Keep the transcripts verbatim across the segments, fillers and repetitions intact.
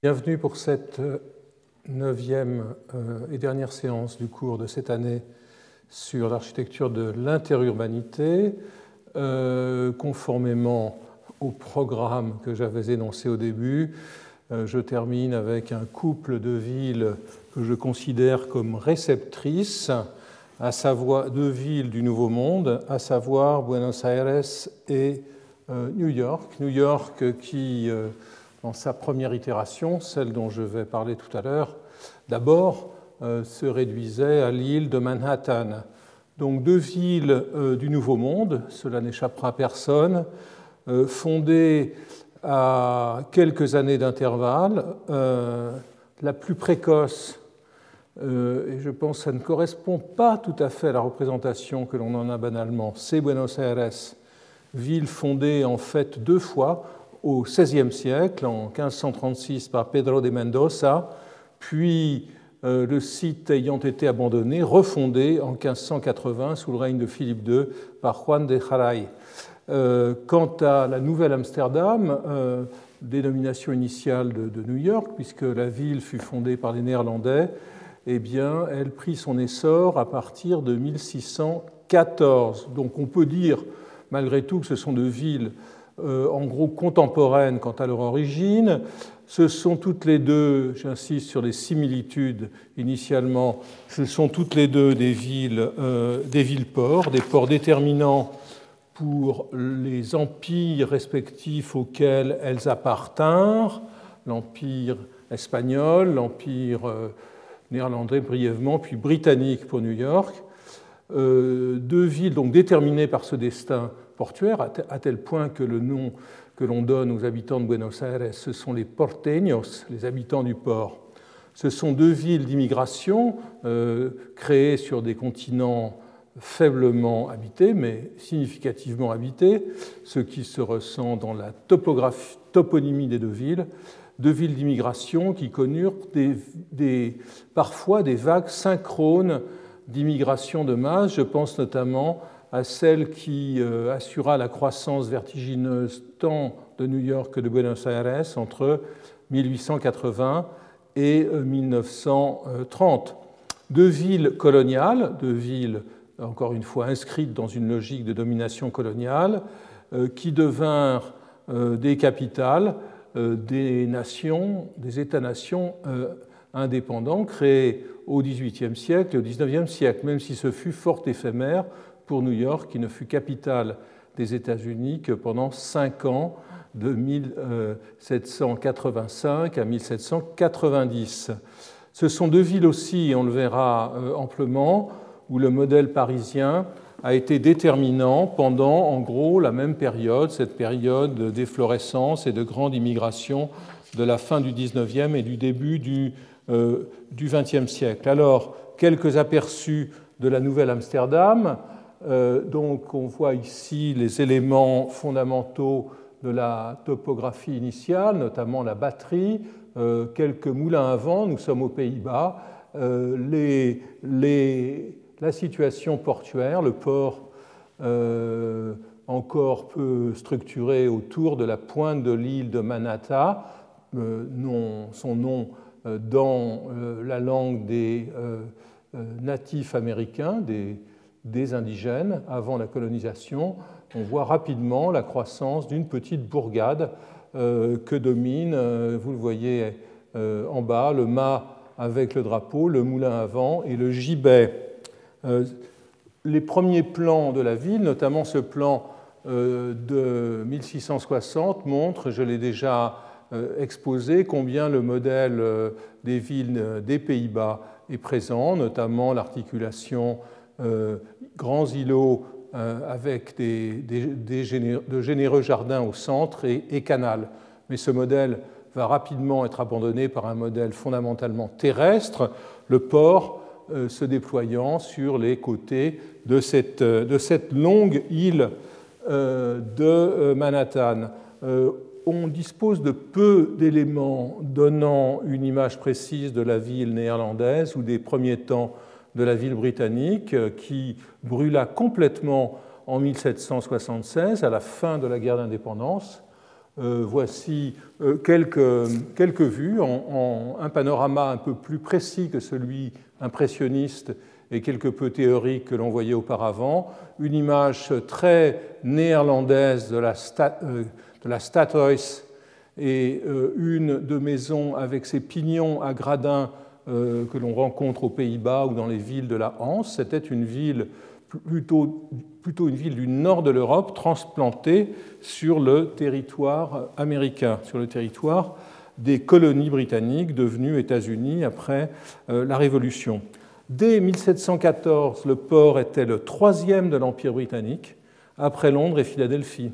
Bienvenue pour cette neuvième et dernière séance du cours de cette année sur l'architecture de l'interurbanité, euh, conformément au programme que j'avais énoncé au début. Euh, je termine avec un couple de villes que je considère comme réceptrices, à savoir deux villes du Nouveau Monde, à savoir Buenos Aires et euh, New York. New York qui... Euh, dans sa première itération, celle dont je vais parler tout à l'heure, d'abord euh, se réduisait à l'île de Manhattan. Donc deux villes euh, du Nouveau Monde, cela n'échappera à personne, euh, fondées à quelques années d'intervalle. Euh, la plus précoce, euh, et je pense que ça ne correspond pas tout à fait à la représentation que l'on en a banalement, c'est Buenos Aires, ville fondée en fait deux fois, au seizième siècle, en quinze cent trente-six par Pedro de Mendoza, puis euh, le site ayant été abandonné, refondé en quinze cent quatre-vingts sous le règne de Philippe deux par Juan de Garay. Euh, quant à la Nouvelle-Amsterdam, euh, dénomination initiale de, de New York, puisque la ville fut fondée par les Néerlandais, eh bien, elle prit son essor à partir de mille six cent quatorze. Donc on peut dire, malgré tout, que ce sont deux villes Euh, en gros contemporaines quant à leur origine. Ce sont toutes les deux, j'insiste sur les similitudes initialement, ce sont toutes les deux des villes, euh, des villes-ports, des ports déterminants pour les empires respectifs auxquels elles appartinrent, l'empire espagnol, l'empire euh, néerlandais brièvement, puis britannique pour New York. Euh, deux villes donc déterminées par ce destin portuaire, à tel point que le nom que l'on donne aux habitants de Buenos Aires, ce sont les porteños, les habitants du port. Ce sont deux villes d'immigration euh, créées sur des continents faiblement habités, mais significativement habités, ce qui se ressent dans la topographie, toponymie des deux villes, deux villes d'immigration qui connurent des, des, parfois des vagues synchrones d'immigration de masse. Je pense notamment à celle qui euh, assura la croissance vertigineuse tant de New York que de Buenos Aires entre mille huit cent quatre-vingts et euh, mille neuf cent trente. Deux villes coloniales, deux villes, encore une fois, inscrites dans une logique de domination coloniale, euh, qui devinrent euh, des capitales, euh, des nations, des États-nations euh, indépendants, créés au dix-huitième siècle et au dix-neuvième siècle, même si ce fut fort éphémère pour New York, qui ne fut capitale des États-Unis que pendant cinq ans, de mille sept cent quatre-vingt-cinq à mille sept cent quatre-vingt-dix. Ce sont deux villes aussi, on le verra amplement, où le modèle parisien a été déterminant pendant, en gros, la même période, cette période d'efflorescence et de grande immigration de la fin du dix-neuvième et du début du, euh, du vingtième siècle. Alors, quelques aperçus de la Nouvelle-Amsterdam. Euh, donc, on voit ici les éléments fondamentaux de la topographie initiale, notamment la batterie, euh, quelques moulins à vent, nous sommes aux Pays-Bas, euh, les, les, la situation portuaire, le port euh, encore peu structuré autour de la pointe de l'île de Manhattan, euh, nom, son nom euh, dans euh, la langue des euh, natifs américains, des des indigènes avant la colonisation. On voit rapidement la croissance d'une petite bourgade euh, que domine, euh, vous le voyez euh, en bas, le mât avec le drapeau, le moulin à vent et le gibet. Euh, les premiers plans de la ville, notamment ce plan euh, de mille six cent soixante, montrent, je l'ai déjà euh, exposé, combien le modèle euh, des villes des Pays-Bas est présent, notamment l'articulation Euh, grands îlots euh, avec des, des, des généreux, de généreux jardins au centre et, et canal. Mais ce modèle va rapidement être abandonné par un modèle fondamentalement terrestre, le port euh, se déployant sur les côtés de cette, de cette longue île euh, de Manhattan. Euh, on dispose de peu d'éléments donnant une image précise de la ville néerlandaise ou des premiers temps de la ville britannique, qui brûla complètement en mille sept cent soixante-seize, à la fin de la guerre d'indépendance. Euh, voici euh, quelques, quelques vues, en, en un panorama un peu plus précis que celui impressionniste et quelque peu théorique que l'on voyait auparavant, une image très néerlandaise de la, Sta, euh, de la Stadhuis et euh, une de maisons avec ses pignons à gradins euh, que l'on rencontre aux Pays-Bas ou dans les villes de la Hanse. C'était une ville plutôt, plutôt une ville du nord de l'Europe transplantée sur le territoire américain, sur le territoire des colonies britanniques devenues États-Unis après euh, la Révolution. Dès mille sept cent quatorze, le port était le troisième de l'Empire britannique, après Londres et Philadelphie.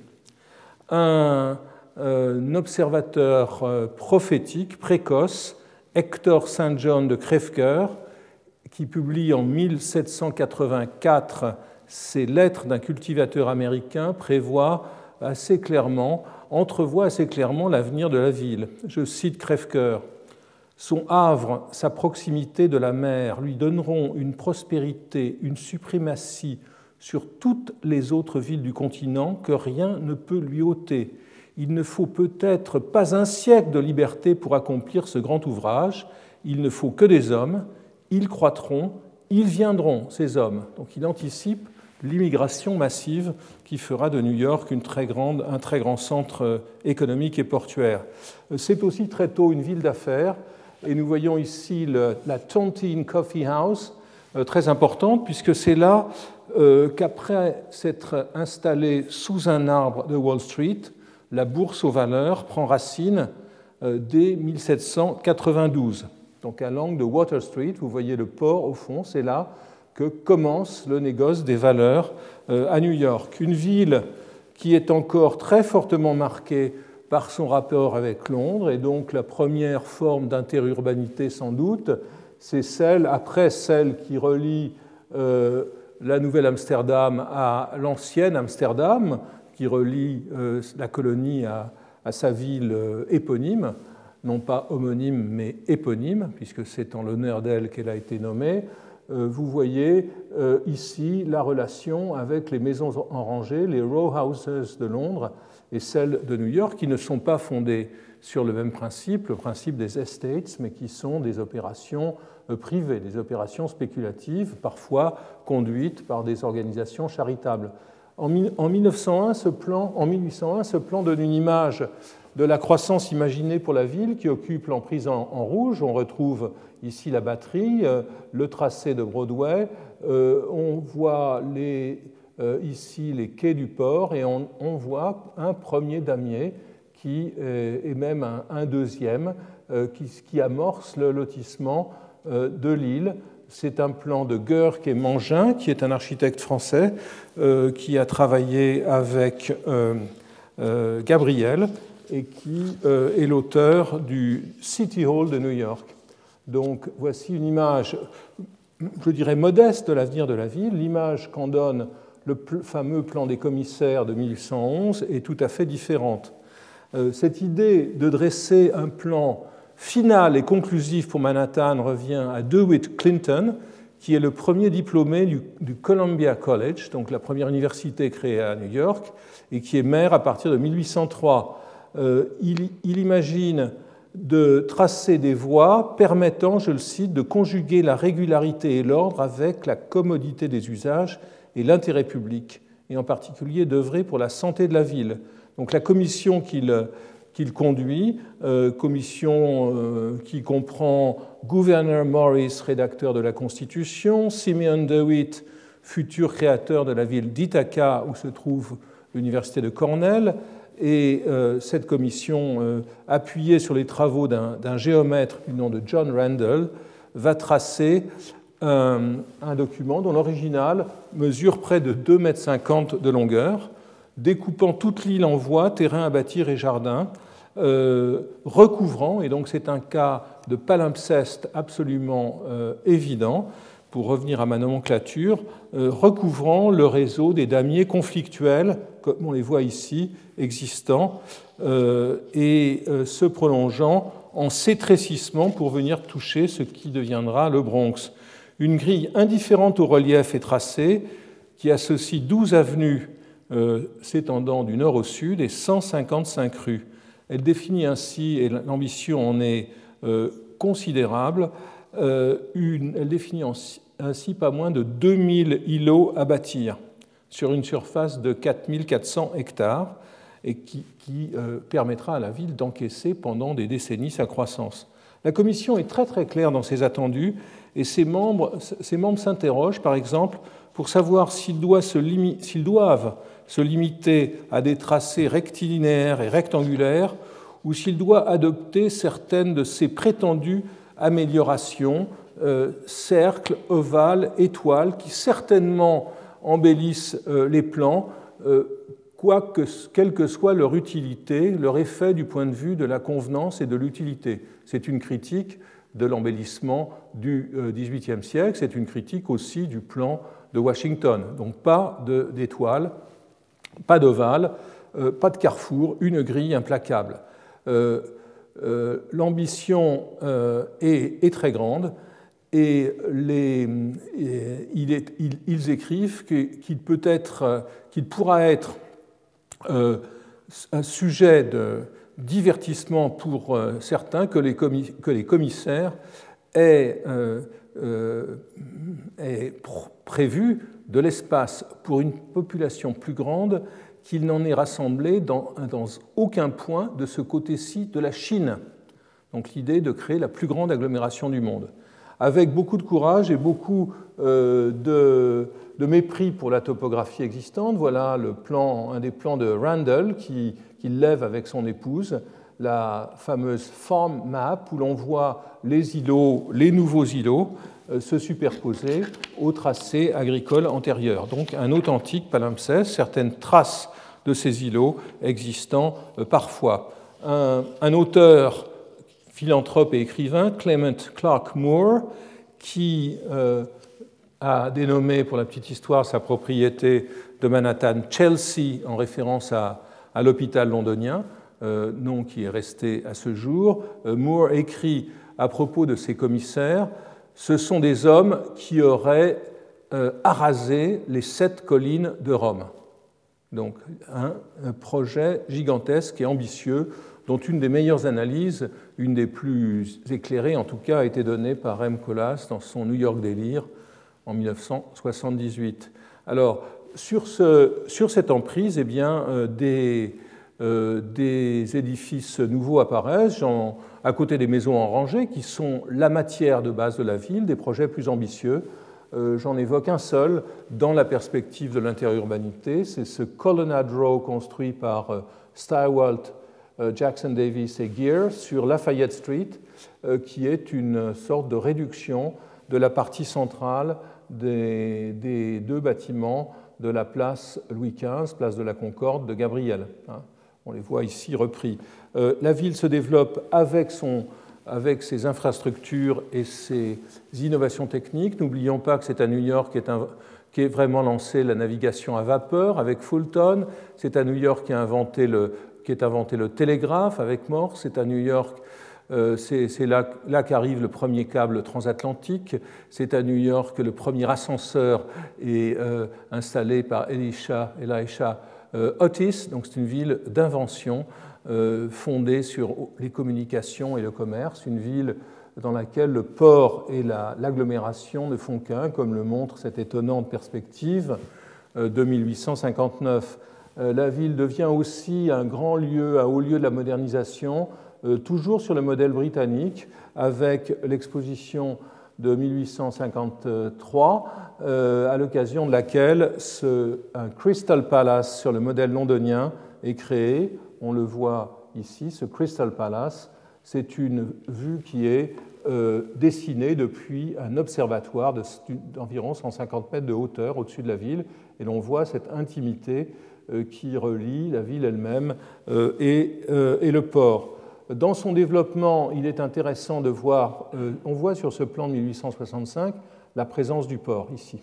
Un, euh, un observateur euh, prophétique précoce, Hector Saint John de Crèvecoeur, qui publie en mille sept cent quatre-vingt-quatre ses lettres d'un cultivateur américain, prévoit assez clairement, entrevoit assez clairement l'avenir de la ville. Je cite Crèvecoeur. Son havre, sa proximité de la mer lui donneront une prospérité, une suprématie sur toutes les autres villes du continent que rien ne peut lui ôter. Il ne faut peut-être pas un siècle de liberté pour accomplir ce grand ouvrage. Il ne faut que des hommes. Ils croîtront, ils viendront, ces hommes. Donc il anticipe l'immigration massive qui fera de New York une très grande, un très grand centre économique et portuaire. C'est aussi très tôt une ville d'affaires. Et nous voyons ici le, la Tontine Coffee House, euh, très importante, puisque c'est là euh, qu'après s'être installé sous un arbre de Wall Street, la bourse aux valeurs prend racine euh, dès mille sept cent quatre-vingt-douze. Donc à l'angle de Water Street, vous voyez le port au fond, c'est là que commence le négoce des valeurs euh, à New York. Une ville qui est encore très fortement marquée par son rapport avec Londres, et donc la première forme interurbanité sans doute, c'est celle, après celle qui relie euh, la Nouvelle-Amsterdam à l'ancienne Amsterdam, qui relie euh, la colonie à, à sa ville euh, éponyme, non pas homonyme mais éponyme, puisque c'est en l'honneur d'elle qu'elle a été nommée. Euh, vous voyez euh, ici la relation avec les maisons en rangée, les row houses de Londres, et celles de New York, qui ne sont pas fondées sur le même principe, le principe des estates, mais qui sont des opérations privées, des opérations spéculatives, parfois conduites par des organisations charitables. En mille neuf cent un, ce plan, en mille huit cent un, ce plan donne une image de la croissance imaginée pour la ville qui occupe l'emprise en, en rouge. On retrouve ici la batterie, euh, le tracé de Broadway. Euh, on voit les... Euh, ici les quais du port, et on, on voit un premier damier qui, euh, et même un, un deuxième euh, qui, qui amorce le lotissement euh, de l'île. C'est un plan de Guerck et Mangin, qui est un architecte français euh, qui a travaillé avec euh, euh, Gabriel et qui euh, est l'auteur du City Hall de New York. Donc voici une image, je dirais, modeste de l'avenir de la ville. L'image qu'en donne le fameux plan des commissaires de mille huit cent onze est tout à fait différente. Cette idée de dresser un plan final et conclusif pour Manhattan revient à DeWitt Clinton, qui est le premier diplômé du, du Columbia College, donc la première université créée à New York, et qui est maire à partir de mille huit cent trois. Euh, il, il imagine de tracer des voies permettant, je le cite, de conjuguer la régularité et l'ordre avec la commodité des usages et l'intérêt public, et en particulier d'œuvrer pour la santé de la ville. Donc la commission qu'il qu'il conduit, euh, commission euh, qui comprend Gouverneur Morris, rédacteur de la Constitution, Simeon DeWitt, futur créateur de la ville d'Ithaca, où se trouve l'université de Cornell, et euh, cette commission, euh, appuyée sur les travaux d'un, d'un géomètre du nom de John Randall, va tracer un, un document dont l'original mesure près de deux mètres cinquante de longueur, découpant toute l'île en voies, terrains à bâtir et jardins, euh, recouvrant, et donc c'est un cas de palimpseste absolument euh, évident, pour revenir à ma nomenclature, euh, recouvrant le réseau des damiers conflictuels, comme on les voit ici, existants, euh, et euh, se prolongeant en s'étrécissement pour venir toucher ce qui deviendra le Bronx. Une grille indifférente au relief est tracée, qui associe douze avenues euh, s'étendant du nord au sud et cent cinquante-cinq rues. Elle définit ainsi, et l'ambition en est euh, considérable, euh, une, elle définit ainsi pas moins de deux mille îlots à bâtir sur une surface de quatre mille quatre cents hectares et qui, qui euh, permettra à la ville d'encaisser pendant des décennies sa croissance. La Commission est très très claire dans ses attendus et ses membres, ses membres s'interrogent par exemple pour savoir s'ils doivent, se limi- s'ils doivent se limiter à des tracés rectilinéaires et rectangulaires ou s'ils doivent adopter certaines de ces prétendues améliorations, euh, cercles, ovales, étoiles, qui certainement embellissent euh, les plans, euh, quoique, quelle que soit leur utilité, leur effet du point de vue de la convenance et de l'utilité. C'est une critique de l'embellissement du dix-huitième siècle, c'est une critique aussi du plan de Washington. Donc pas d'étoiles, pas d'ovale, euh, pas de carrefour, une grille implacable. Euh, euh, L'ambition euh, est, est très grande et, les, et il est, ils, ils écrivent qu'il peut être, qu'il pourra être euh, un sujet de divertissement pour euh, certains que les, commis, que les commissaires aient, euh, euh, aient prévu de l'espace pour une population plus grande qu'il n'en est rassemblé dans, dans aucun point de ce côté-ci de la Chine. Donc l'idée de créer la plus grande agglomération du monde. Avec beaucoup de courage et beaucoup euh, de, de mépris pour la topographie existante, voilà le plan, un des plans de Randall qui, qui lève avec son épouse, la fameuse farm map où l'on voit les îlots, les nouveaux îlots, euh, se superposer au tracé agricole antérieur. Donc un authentique palimpseste, certaines traces de ces îlots existant euh, parfois. Un, un auteur philanthrope et écrivain, Clement Clark Moore, qui euh, a dénommé, pour la petite histoire, sa propriété de Manhattan Chelsea, en référence à, à l'hôpital londonien, euh, nom qui est resté à ce jour. Euh, Moore écrit à propos de ses commissaires, « Ce sont des hommes qui auraient euh, arasé les sept collines de Rome ». Donc un, un projet gigantesque et ambitieux dont une des meilleures analyses, une des plus éclairées en tout cas, a été donnée par M. Colas dans son New York Délire en mille neuf cent soixante-dix-huit. Alors, sur, ce, sur cette emprise, eh bien, euh, des, euh, des édifices nouveaux apparaissent, genre, à côté des maisons en rangée, qui sont la matière de base de la ville, des projets plus ambitieux. Euh, J'en évoque un seul dans la perspective de l'interurbanité, c'est ce Colonnade Row construit par euh, Steiwalt, Jackson Davis et Gear sur Lafayette Street, qui est une sorte de réduction de la partie centrale des, des deux bâtiments de la place Louis quinze, place de la Concorde de Gabriel. On les voit ici repris. La ville se développe avec, son, avec ses infrastructures et ses innovations techniques. N'oublions pas que c'est à New York qu'est un, qui est vraiment lancé la navigation à vapeur avec Fulton. C'est à New York qui a inventé le qui est inventé le télégraphe avec Morse. C'est à New York, euh, c'est là, là qu'arrive le premier câble transatlantique. C'est à New York que le premier ascenseur est euh, installé par Elisha, Elisha euh, Otis. Donc c'est une ville d'invention euh, fondée sur les communications et le commerce, une ville dans laquelle le port et l'agglomération la, ne font qu'un, comme le montre cette étonnante perspective euh, de mille huit cent cinquante-neuf. La ville devient aussi un grand lieu, un haut lieu de la modernisation, euh, toujours sur le modèle britannique, avec l'exposition de mille huit cent cinquante-trois, euh, à l'occasion de laquelle ce, un Crystal Palace sur le modèle londonien est créé. On le voit ici, ce Crystal Palace, c'est une vue qui est euh, dessinée depuis un observatoire d'environ cent cinquante mètres de hauteur au-dessus de la ville, et l'on voit cette intimité qui relie la ville elle-même et, et le port. Dans son développement, il est intéressant de voir, on voit sur ce plan de mille huit cent soixante-cinq la présence du port ici.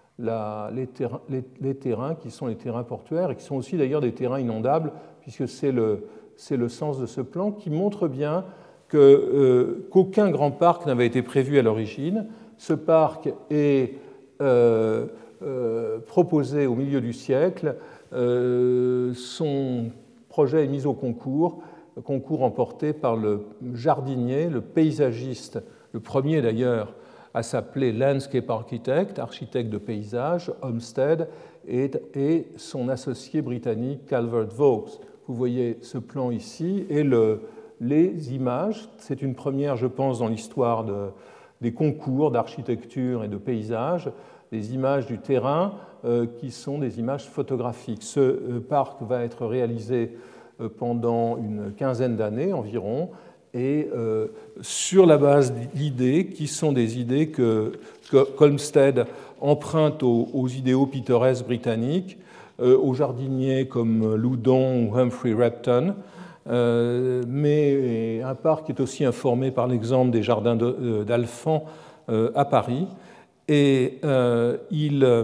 La, les, terrains, les, les terrains qui sont les terrains portuaires et qui sont aussi d'ailleurs des terrains inondables, puisque c'est le, c'est le sens de ce plan qui montre bien que, euh, qu'aucun grand parc n'avait été prévu à l'origine. Ce parc est euh, euh, proposé au milieu du siècle. Euh, son projet est mis au concours concours remporté par le jardinier, le paysagiste, le premier d'ailleurs à s'appeler Landscape Architect, architecte de paysage, Olmsted, et, et son associé britannique Calvert Vaux. Vous voyez ce plan ici et le, les images. C'est une première, je pense, dans l'histoire de, des concours d'architecture et de paysage, des images du terrain euh, qui sont des images photographiques. Ce euh, parc va être réalisé euh, pendant une quinzaine d'années environ, et euh, sur la base d'idées qui sont des idées que, que qu'Olmsted emprunte aux, aux idéaux pittoresques britanniques, euh, aux jardiniers comme Loudon ou Humphrey Repton, euh, mais un parc qui est aussi informé par l'exemple des jardins de, d'Alphand euh, à Paris. Et euh, il, euh,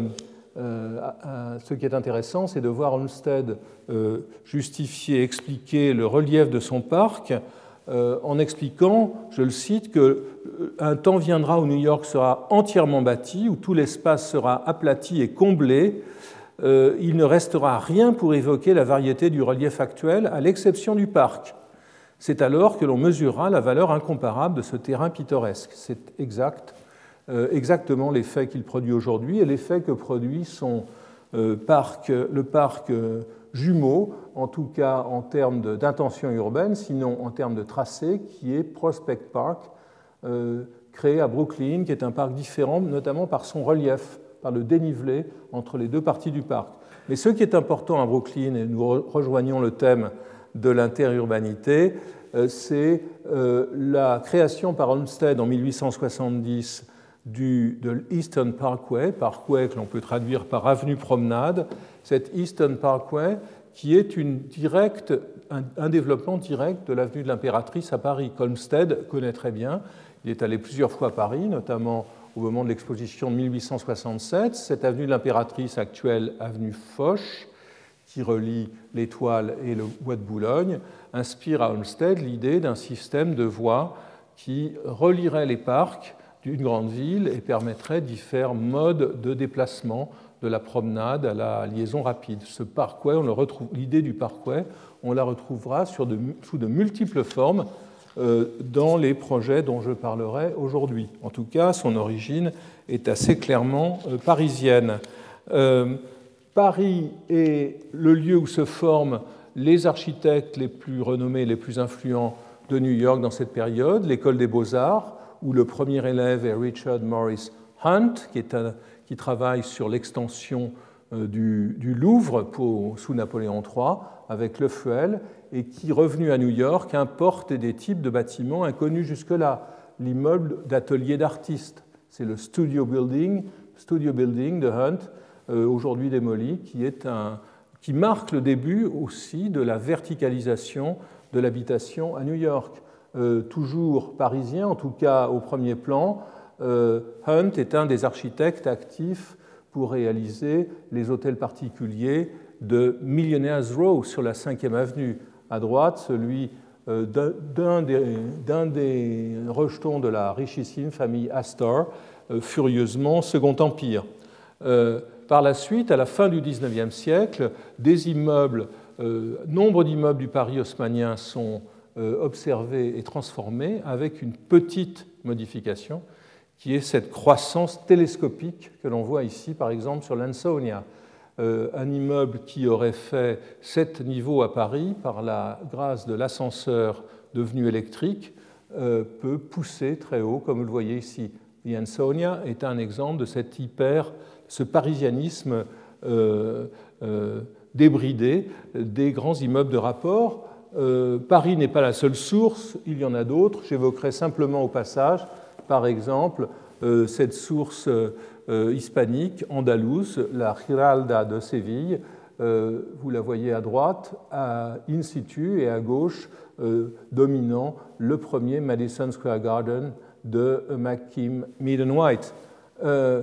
euh, ce qui est intéressant, c'est de voir Olmsted euh, justifier, expliquer le relief de son parc, Euh, en expliquant, je le cite, qu'un temps viendra où New York sera entièrement bâti, où tout l'espace sera aplati et comblé. Euh, il ne restera rien pour évoquer la variété du relief actuel, à l'exception du parc. C'est alors que l'on mesurera la valeur incomparable de ce terrain pittoresque. C'est exact, euh, exactement l'effet qu'il produit aujourd'hui et l'effet que produit son euh, parc, le parc euh, jumeau, en tout cas en termes d'intention urbaine, sinon en termes de tracé, qui est Prospect Park, euh, créé à Brooklyn, qui est un parc différent, notamment par son relief, par le dénivelé entre les deux parties du parc. Mais ce qui est important à Brooklyn, et nous rejoignons le thème de l'interurbanité, euh, c'est euh, la création par Olmsted en mille huit cent soixante-dix du, de l'Eastern Parkway, Parkway que l'on peut traduire par avenue promenade, cet Eastern Parkway qui est une directe, un, un développement direct de l'avenue de l'Impératrice à Paris, qu'Olmsted connaît très bien. Il est allé plusieurs fois à Paris, notamment au moment de l'exposition de mille huit cent soixante-sept. Cette avenue de l'Impératrice, actuelle avenue Foch, qui relie l'Étoile et le Bois de Boulogne, inspire à Olmsted l'idée d'un système de voies qui relierait les parcs d'une grande ville et permettrait différents modes de déplacement, de la promenade à la liaison rapide. Ce parkway, on le retrouve, l'idée du parkway, on la retrouvera sur de, sous de multiples formes euh, dans les projets dont je parlerai aujourd'hui. En tout cas, son origine est assez clairement euh, parisienne. Euh, Paris est le lieu où se forment les architectes les plus renommés, les plus influents de New York dans cette période, l'école des beaux-arts, où le premier élève est Richard Morris Hunt, qui, est un, qui travaille sur l'extension euh, du, du Louvre pour, sous Napoléon trois, avec Le Fuel, et qui, revenu à New York, importe des types de bâtiments inconnus jusque-là. L'immeuble d'atelier d'artistes, c'est le Studio Building, Studio Building de Hunt, euh, aujourd'hui démoli, qui, est un, qui marque le début aussi de la verticalisation de l'habitation à New York. Euh, toujours parisien, en tout cas au premier plan, euh, Hunt est un des architectes actifs pour réaliser les hôtels particuliers de Millionaire's Row sur la cinquième avenue. À droite, celui euh, d'un des, d'un des rejetons de la richissime famille Astor, euh, furieusement Second Empire. Euh, par la suite, à la fin du dix-neuvième siècle, des immeubles, euh, nombre d'immeubles du Paris haussmannien sont observé et transformé avec une petite modification qui est cette croissance télescopique que l'on voit ici par exemple sur l'Ansonia. Euh, un immeuble qui aurait fait sept niveaux à Paris par la grâce de l'ascenseur devenu électrique euh, peut pousser très haut comme vous le voyez ici. L'Ansonia est un exemple de cet hyper, ce parisianisme euh, euh, débridé des grands immeubles de rapport. Euh, Paris n'est pas la seule source, il y en a d'autres. J'évoquerai simplement au passage, par exemple, euh, cette source euh, hispanique, andalouse, la Giralda de Séville. Euh, vous la voyez à droite, à in situ, et à gauche, euh, dominant le premier Madison Square Garden de McKim Mead White. Euh,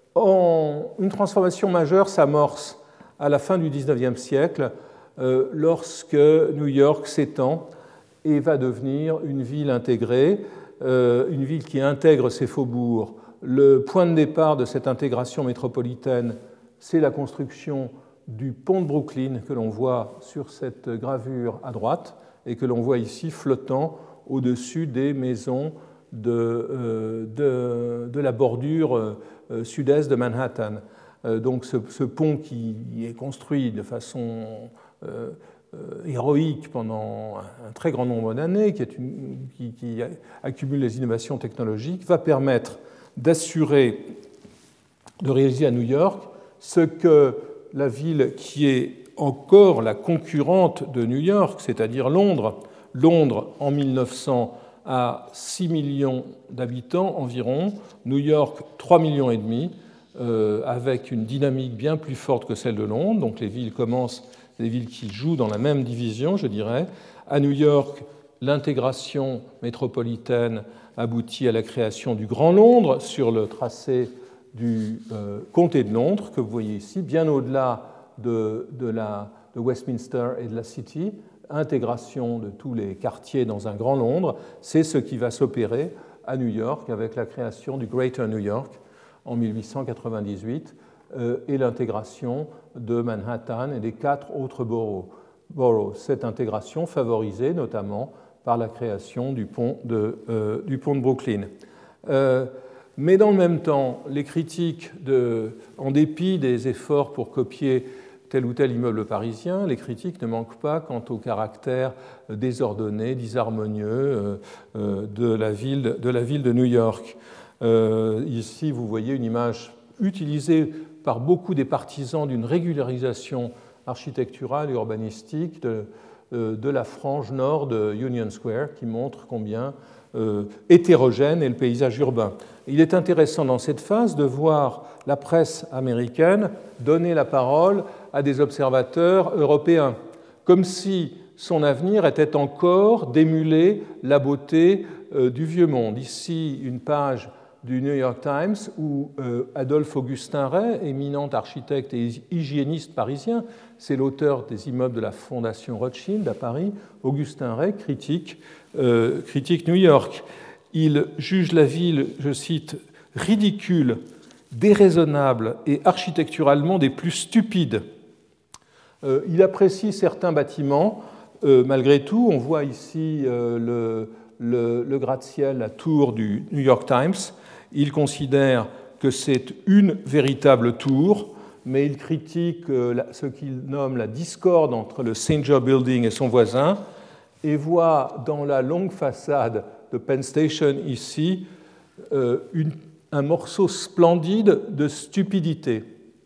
en, une transformation majeure s'amorce à la fin du dix-neuvième siècle, Euh, lorsque New York s'étend et va devenir une ville intégrée, euh, une ville qui intègre ses faubourgs. Le point de départ de cette intégration métropolitaine, c'est la construction du pont de Brooklyn que l'on voit sur cette gravure à droite, et que l'on voit ici flottant au-dessus des maisons de, euh, de, de la bordure euh, sud-est de Manhattan. Euh, donc ce, ce pont qui est construit de façon euh, euh, héroïque pendant un, un très grand nombre d'années, qui, est une, qui, qui accumule les innovations technologiques, va permettre d'assurer, de réaliser à New York ce que la ville qui est encore la concurrente de New York, c'est-à-dire Londres, Londres en mille neuf cents a six millions d'habitants environ, New York trois millions et demi, euh, avec une dynamique bien plus forte que celle de Londres. Donc les villes commencent, les villes qui jouent dans la même division, je dirais. À New York, l'intégration métropolitaine aboutit à la création du Grand Londres sur le tracé du euh, comté de Londres, que vous voyez ici, bien au-delà de, de, la, de Westminster et de la City. Intégration de tous les quartiers dans un Grand Londres, c'est ce qui va s'opérer à New York avec la création du Greater New York en mille huit cent quatre-vingt-dix-huit euh, et l'intégration de Manhattan et des quatre autres boroughs. boroughs. Cette intégration favorisée notamment par la création du pont de, euh, du pont de Brooklyn. Euh, mais dans le même temps, les critiques, de, en dépit des efforts pour copier tel ou tel immeuble parisien, les critiques ne manquent pas quant au caractère désordonné, disharmonieux de la ville de, la ville de New York. Euh, ici, vous voyez une image utilisée par beaucoup des partisans d'une régularisation architecturale et urbanistique de, de la frange nord de Union Square, qui montre combien euh, hétérogène est le paysage urbain. Il est intéressant dans cette phase de voir la presse américaine donner la parole à des observateurs européens, comme si son avenir était encore d'émuler la beauté euh, du vieux monde. Ici, une page du New York Times où euh, Adolphe Augustin Rey, éminent architecte et hygiéniste parisien, c'est l'auteur des immeubles de la Fondation Rothschild à Paris, Augustin Rey critique, euh, critique New York. Il juge la ville, je cite, ridicule, déraisonnable et architecturalement des plus stupides. Euh, il apprécie certains bâtiments, euh, malgré tout. On voit ici euh, le, le, le gratte-ciel, la tour du New York Times. Il considère que c'est une véritable tour, mais il critique euh, la, ce qu'il nomme la discorde entre le Singer Building et son voisin, et voit dans la longue façade de Penn Station ici euh, une, un morceau splendide de stupidité.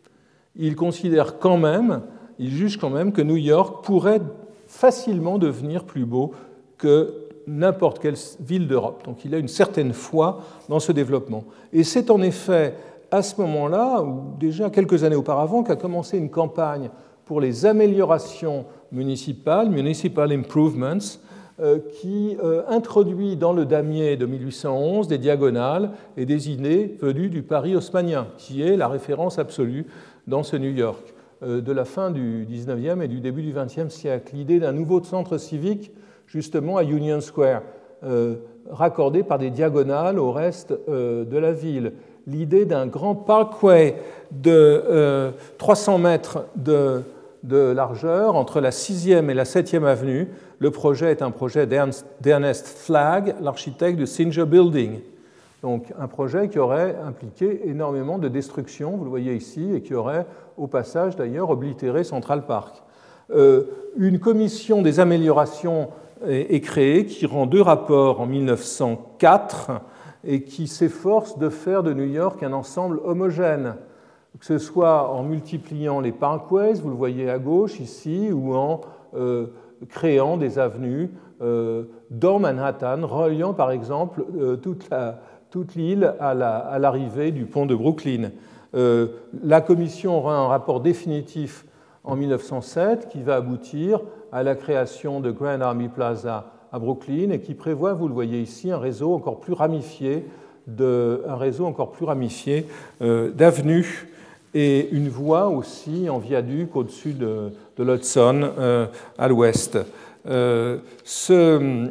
Il considère quand même Il juge quand même que New York pourrait facilement devenir plus beau que n'importe quelle ville d'Europe. Donc il a une certaine foi dans ce développement. Et c'est en effet à ce moment-là, ou déjà quelques années auparavant, qu'a commencé une campagne pour les améliorations municipales, Municipal Improvements, euh, qui euh, introduit dans le damier de mille huit cent onze des diagonales et des idées venues du Paris haussmannien, qui est la référence absolue dans ce New York de la fin du dix-neuvième et du début du vingtième siècle. L'idée d'un nouveau centre civique, justement, à Union Square, euh, raccordé par des diagonales au reste euh, de la ville. L'idée d'un grand parkway de euh, trois cents mètres de, de largeur entre la sixième et la septième avenue. Le projet est un projet d'Ernest Flagg, l'architecte du Singer Building. Donc un projet qui aurait impliqué énormément de destruction, vous le voyez ici, et qui aurait au passage d'ailleurs oblitéré Central Park. Euh, une commission des améliorations est, est créée qui rend deux rapports en mille neuf cent quatre et qui s'efforce de faire de New York un ensemble homogène, que ce soit en multipliant les parkways, vous le voyez à gauche ici, ou en euh, créant des avenues euh, dans Manhattan, reliant par exemple euh, toute la toute l'île à, la, à l'arrivée du pont de Brooklyn. Euh, la commission aura un rapport définitif en mille neuf cent sept qui va aboutir à la création de Grand Army Plaza à Brooklyn et qui prévoit, vous le voyez ici, un réseau encore plus ramifié, de, un réseau encore plus ramifié euh, d'avenues et une voie aussi en viaduc au-dessus de, de l'Hudson euh, à l'ouest. Euh, ce,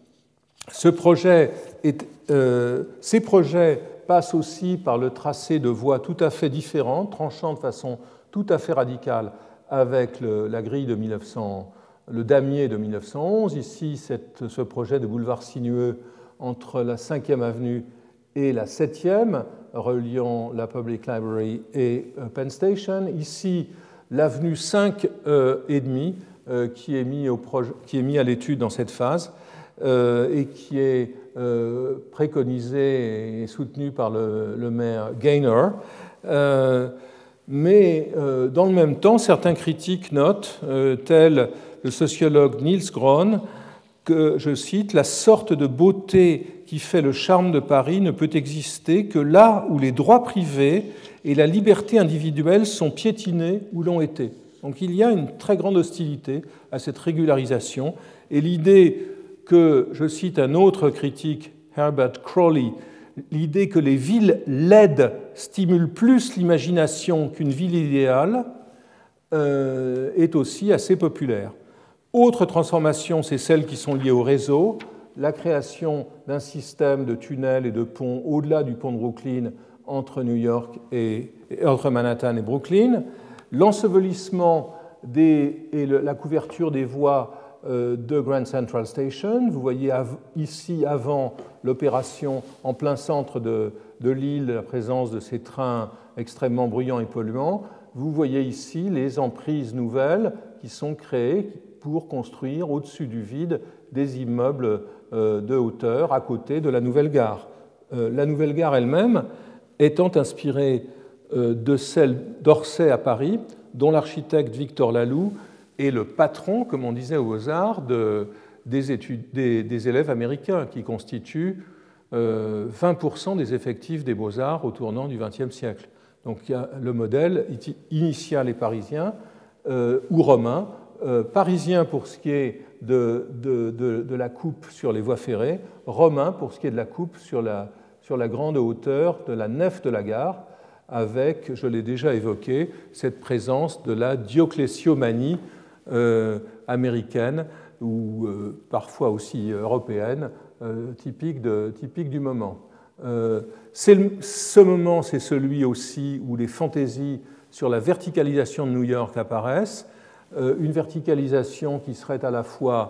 ce projet est Euh, ces projets passent aussi par le tracé de voies tout à fait différentes, tranchant de façon tout à fait radicale avec le, la grille de mille neuf cent le damier de mille neuf cent onze. Ici, cette, ce projet de boulevard sinueux entre la cinquième avenue et la septième, reliant la Public Library et Penn Station. Ici, l'avenue cinq euh, et demi, euh, qui, est mis au projet, qui est mis à l'étude dans cette phase euh, et qui est euh, préconisée et soutenue par le, le maire Gaynor. Euh, mais euh, dans le même temps, certains critiques notent, euh, tel le sociologue Niels Groen, que, je cite, « la sorte de beauté qui fait le charme de Paris ne peut exister que là où les droits privés et la liberté individuelle sont piétinés ou l'ont été. » Donc il y a une très grande hostilité à cette régularisation, et l'idée que, je cite un autre critique, Herbert Crowley, l'idée que les villes laides stimulent plus l'imagination qu'une ville idéale euh, est aussi assez populaire. Autre transformation, c'est celles qui sont liées au réseau, la création d'un système de tunnels et de ponts au-delà du pont de Brooklyn entre New York et, entre Manhattan et Brooklyn, l'ensevelissement des, et le, la couverture des voies euh, de Grand Central Station. Vous voyez av, ici avant l'opération en plein centre de, de l'île, la présence de ces trains extrêmement bruyants et polluants. Vous voyez ici les emprises nouvelles qui sont créées pour construire au-dessus du vide des immeubles de hauteur à côté de la nouvelle gare. La nouvelle gare elle-même étant inspirée de celle d'Orsay à Paris, dont l'architecte Victor Laloux est le patron, comme on disait aux Beaux-Arts, de, des, études, des, des élèves américains qui constituent vingt pour cent des effectifs des Beaux-Arts au tournant du vingtième siècle. Donc il y a le modèle initial est parisien euh, ou romain, euh, parisien pour ce qui est de, de, de, de la coupe sur les voies ferrées, romain pour ce qui est de la coupe sur la, sur la grande hauteur de la nef de la gare, avec, je l'ai déjà évoqué, cette présence de la dioclésiomanie euh, américaine ou euh, parfois aussi européenne, euh, typique, de, typique du moment. Euh, le, ce moment, c'est celui aussi où les fantaisies sur la verticalisation de New York apparaissent, euh, une verticalisation qui serait à la fois,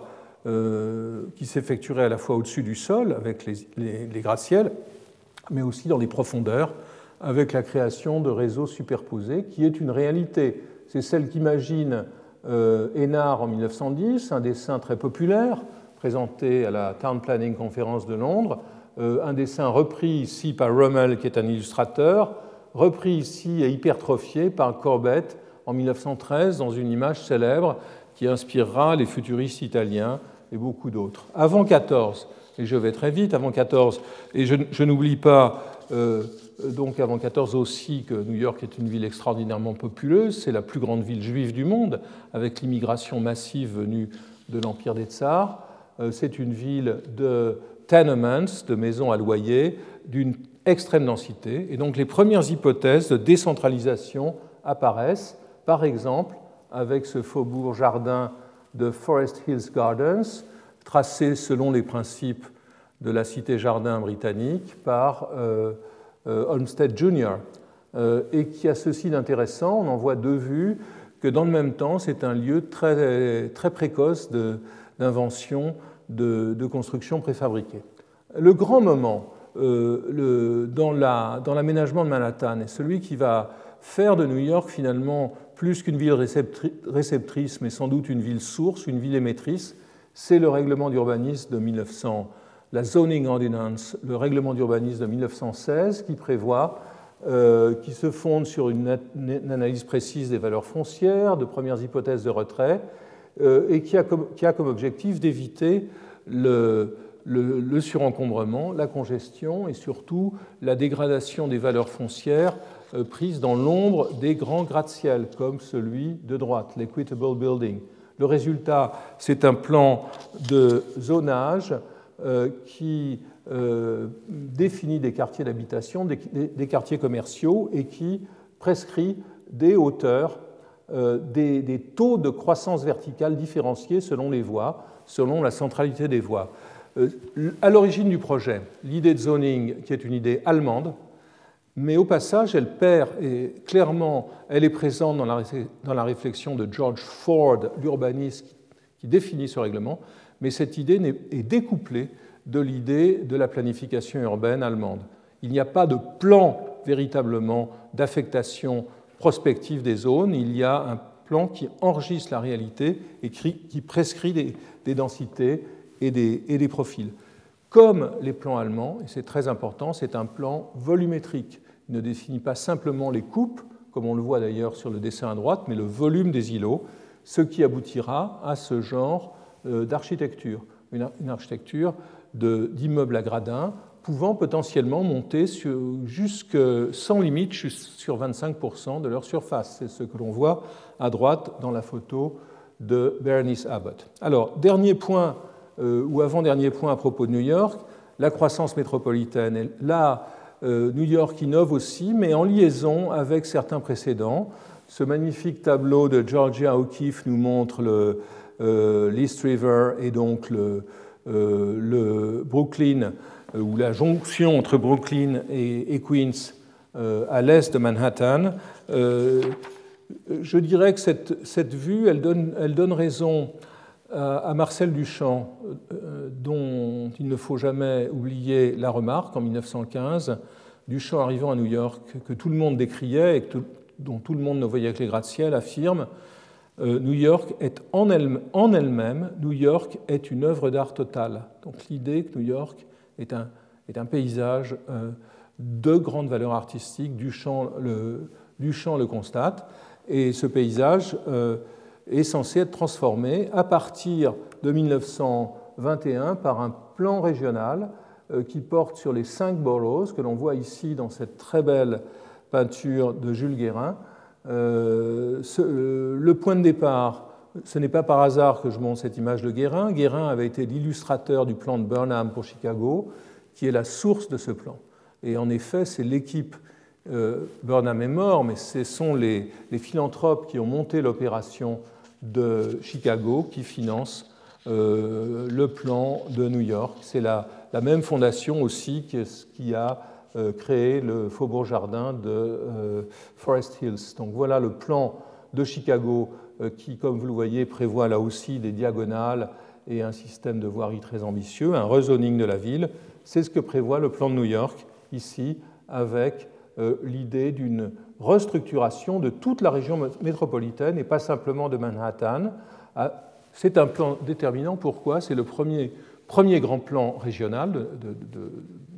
euh, qui s'effectuerait à la fois au-dessus du sol avec les, les, les gratte-ciels, mais aussi dans les profondeurs avec la création de réseaux superposés, qui est une réalité. C'est celle qu'imagine euh, Hénard en mille neuf cent dix, un dessin très populaire présenté à la Town Planning Conference de Londres. Euh, un dessin repris ici par Rummel, qui est un illustrateur, repris ici et hypertrophié par Corbett en mille neuf cent treize dans une image célèbre qui inspirera les futuristes italiens et beaucoup d'autres. Avant quatorze, et je vais très vite, avant quatorze, et je, je n'oublie pas euh, donc avant quatorze aussi que New York est une ville extraordinairement populeuse, c'est la plus grande ville juive du monde, avec l'immigration massive venue de l'Empire des Tsars. Euh, c'est une ville de tenements, de maisons à loyer, d'une extrême densité. Et donc les premières hypothèses de décentralisation apparaissent, par exemple avec ce faubourg jardin de Forest Hills Gardens, tracé selon les principes de la cité-jardin britannique par euh, euh, Olmsted junior, euh, et qui a ceci d'intéressant, on en voit deux vues, que dans le même temps, c'est un lieu très, très précoce de, d'invention De, de construction préfabriquée. Le grand moment euh, le, dans, la, dans l'aménagement de Manhattan est celui qui va faire de New York finalement plus qu'une ville réceptri- réceptrice, mais sans doute une ville source, une ville émettrice. C'est le règlement d'urbanisme de mille neuf cents, la Zoning Ordinance, le règlement d'urbanisme de mille neuf cent seize qui prévoit, euh, qui se fonde sur une, une analyse précise des valeurs foncières, de premières hypothèses de retrait, et qui a, comme, qui a comme objectif d'éviter le, le, le surencombrement, la congestion et surtout la dégradation des valeurs foncières euh, prises dans l'ombre des grands gratte-ciel, comme celui de droite, l'Equitable Building. Le résultat, c'est un plan de zonage euh, qui euh, définit des quartiers d'habitation, des, des, des quartiers commerciaux et qui prescrit des hauteurs Euh, des, des taux de croissance verticale différenciés selon les voies, selon la centralité des voies. Euh, à l'origine du projet, l'idée de zoning, qui est une idée allemande, mais au passage, elle perd, et clairement, elle est présente dans la, dans la réflexion de George Ford, l'urbaniste qui définit ce règlement, mais cette idée est découplée de l'idée de la planification urbaine allemande. Il n'y a pas de plan véritablement d'affectation prospective des zones, il y a un plan qui enregistre la réalité et qui prescrit des, des densités et des, et des profils. Comme les plans allemands, et c'est très important, c'est un plan volumétrique. Il ne définit pas simplement les coupes, comme on le voit d'ailleurs sur le dessin à droite, mais le volume des îlots, ce qui aboutira à ce genre d'architecture, une, une architecture d'immeubles à gradins pouvant potentiellement monter sur, jusque sans limite sur vingt-cinq pour cent de leur surface. C'est ce que l'on voit à droite dans la photo de Berenice Abbott. Alors, dernier point, euh, ou avant-dernier point à propos de New York, la croissance métropolitaine. Et là, euh, New York innove aussi, mais en liaison avec certains précédents. Ce magnifique tableau de Georgia O'Keeffe nous montre le, euh, l'East River et donc le, euh, le Brooklyn, euh, ou la jonction entre Brooklyn et, et Queens euh, à l'est de Manhattan. Euh, je dirais que cette, cette vue, elle donne, elle donne raison à, à Marcel Duchamp, euh, dont il ne faut jamais oublier la remarque en mille neuf cent quinze, Duchamp arrivant à New York, que tout le monde décriait et que tout, dont tout le monde ne voyait que les gratte-ciel, affirme euh, New York est en, elle, en elle-même, New York est une œuvre d'art totale. Donc l'idée que New York est un, est un paysage euh, de grande valeur artistique, Duchamp le, Duchamp le constate, et ce paysage euh, est censé être transformé à partir de mille neuf cent vingt et un par un plan régional euh, qui porte sur les cinq boroughs que l'on voit ici dans cette très belle peinture de Jules Guérin. Euh, ce, euh, le point de départ, ce n'est pas par hasard que je montre cette image de Guérin. Guérin avait été l'illustrateur du plan de Burnham pour Chicago, qui est la source de ce plan. Et en effet, c'est l'équipe, euh, Burnham est mort, mais ce sont les, les philanthropes qui ont monté l'opération de Chicago qui financent euh, le plan de New York. C'est la, la même fondation aussi qui, qui a créé le Faubourg Jardin de euh, Forest Hills. Donc voilà le plan de Chicago euh, qui, comme vous le voyez, prévoit là aussi des diagonales et un système de voirie très ambitieux, un rezoning de la ville. C'est ce que prévoit le plan de New York, ici, avec euh, l'idée d'une restructuration de toute la région métropolitaine et pas simplement de Manhattan. C'est un plan déterminant. Pourquoi ? C'est le premier, premier grand plan régional de, de, de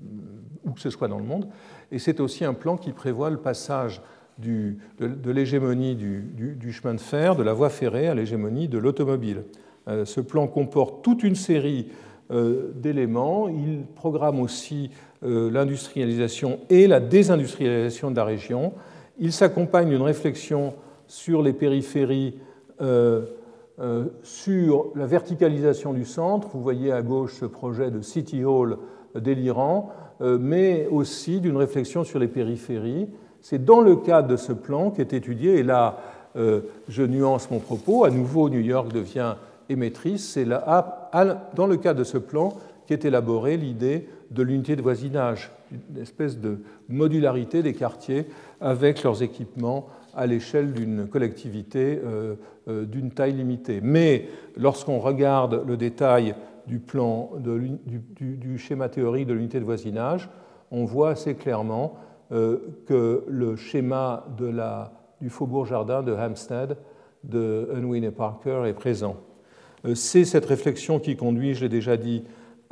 où que ce soit dans le monde, et c'est aussi un plan qui prévoit le passage du, de, de l'hégémonie du, du, du chemin de fer, de la voie ferrée, à l'hégémonie de l'automobile. Euh, ce plan comporte toute une série euh, d'éléments. Il programme aussi euh, l'industrialisation et la désindustrialisation de la région. Il s'accompagne d'une réflexion sur les périphéries, euh, euh, sur la verticalisation du centre. Vous voyez à gauche ce projet de City Hall délirant, mais aussi d'une réflexion sur les périphéries. C'est dans le cadre de ce plan qu'est étudié, et là euh, je nuance mon propos, à nouveau New York devient émettrice, c'est là, dans le cadre de ce plan qu'est élaborée l'idée de l'unité de voisinage, une espèce de modularité des quartiers avec leurs équipements à l'échelle d'une collectivité euh, euh, d'une taille limitée. Mais lorsqu'on regarde le détail du plan, de, du, du, du schéma théorique de l'unité de voisinage, on voit assez clairement euh, que le schéma de la, du Faubourg Jardin de Hampstead, de Unwin et Parker, est présent. Euh, c'est cette réflexion qui conduit, je l'ai déjà dit,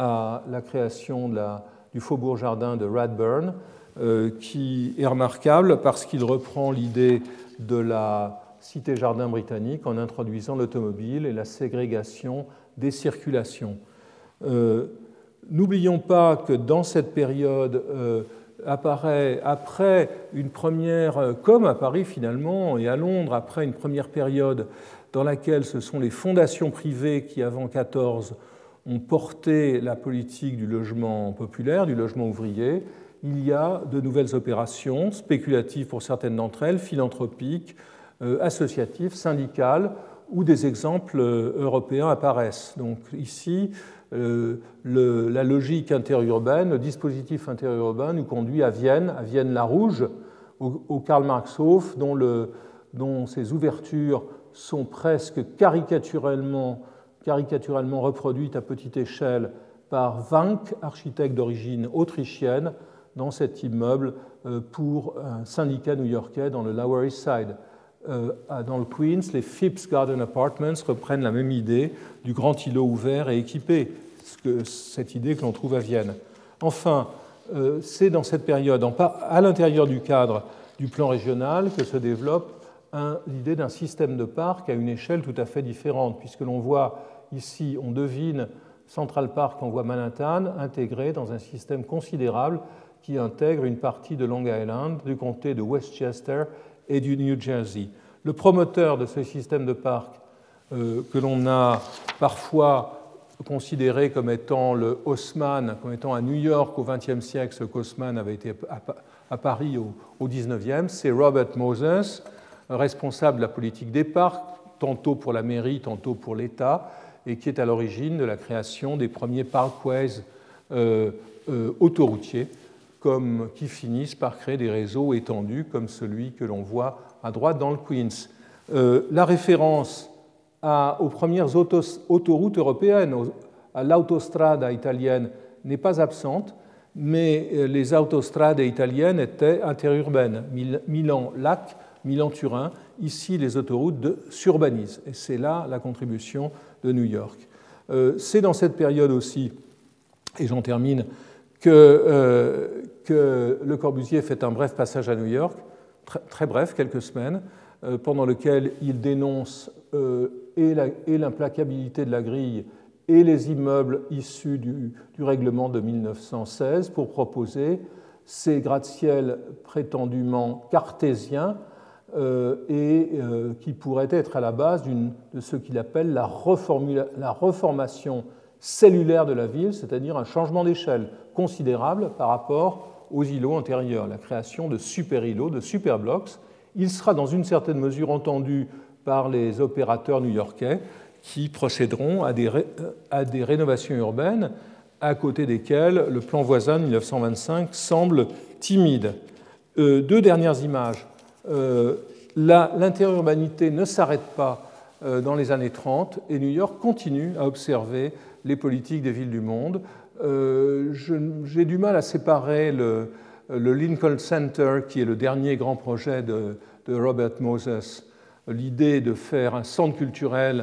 à la création de la, du Faubourg Jardin de Radburn, euh, qui est remarquable parce qu'il reprend l'idée de la cité-jardin britannique en introduisant l'automobile et la ségrégation des circulations. Euh, n'oublions pas que dans cette période euh, apparaît, après une première, comme à Paris finalement, et à Londres, après une première période dans laquelle ce sont les fondations privées qui, avant mille neuf cent quatorze, ont porté la politique du logement populaire, du logement ouvrier, il y a de nouvelles opérations, spéculatives pour certaines d'entre elles, philanthropiques, euh, associatives, syndicales, où des exemples européens apparaissent. Donc ici, euh, le, la logique interurbaine, le dispositif interurbain nous conduit à Vienne, à Vienne-la-Rouge, au, au Karl-Marx-Hof, dont, le, dont ces ouvertures sont presque caricaturellement, caricaturalement reproduite à petite échelle par Wank, architecte d'origine autrichienne, dans cet immeuble pour un syndicat new-yorkais dans le Lower East Side. Dans le Queens, les Phipps Garden Apartments reprennent la même idée du grand îlot ouvert et équipé, cette idée que l'on trouve à Vienne. Enfin, c'est dans cette période, à l'intérieur du cadre du plan régional, que se développe l'idée d'un système de parcs à une échelle tout à fait différente, puisque l'on voit ici, on devine Central Park en voie Manhattan, intégré dans un système considérable qui intègre une partie de Long Island, du comté de Westchester et du New Jersey. Le promoteur de ce système de parc, euh, que l'on a parfois considéré comme étant le Haussmann, comme étant à New York au vingtième siècle, ce qu'Haussmann avait été à, à Paris au, au dix-neuvième, c'est Robert Moses, responsable de la politique des parcs, tantôt pour la mairie, tantôt pour l'État, et qui est à l'origine de la création des premiers parkways euh, euh, autoroutiers, comme, qui finissent par créer des réseaux étendus comme celui que l'on voit à droite dans le Queens. Euh, la référence à, aux premières autos, autoroutes européennes, aux, à l'autostrada italienne, n'est pas absente, mais les autostrades italiennes étaient interurbaines. Milan-Lac, Milan-Turin, ici les autoroutes de, s'urbanisent. Et c'est là la contribution de New York. Euh, c'est dans cette période aussi, et j'en termine, que, euh, que Le Corbusier fait un bref passage à New York, très, très bref, quelques semaines, euh, pendant lequel il dénonce euh, et l'implacabilité de la grille et les immeubles issus du, du règlement de mille neuf cent seize pour proposer ces gratte-ciel prétendument cartésiens euh, et euh, qui pourraient être à la base de ce qu'il appelle la, la reformation cellulaire de la ville, c'est-à-dire un changement d'échelle considérable par rapport aux îlots antérieurs, la création de super-îlots, de super-blocks. Il sera dans une certaine mesure entendu par les opérateurs new-yorkais qui procéderont à des, ré... à des rénovations urbaines à côté desquelles le plan voisin de mille neuf cent vingt-cinq semble timide. Euh, deux dernières images. Euh, la... L'interurbanité ne s'arrête pas euh, dans les années trente et New York continue à observer les politiques des villes du monde. Euh, je... J'ai du mal à séparer le, le Lincoln Center, qui est le dernier grand projet de, de Robert Moses, l'idée de faire un centre culturel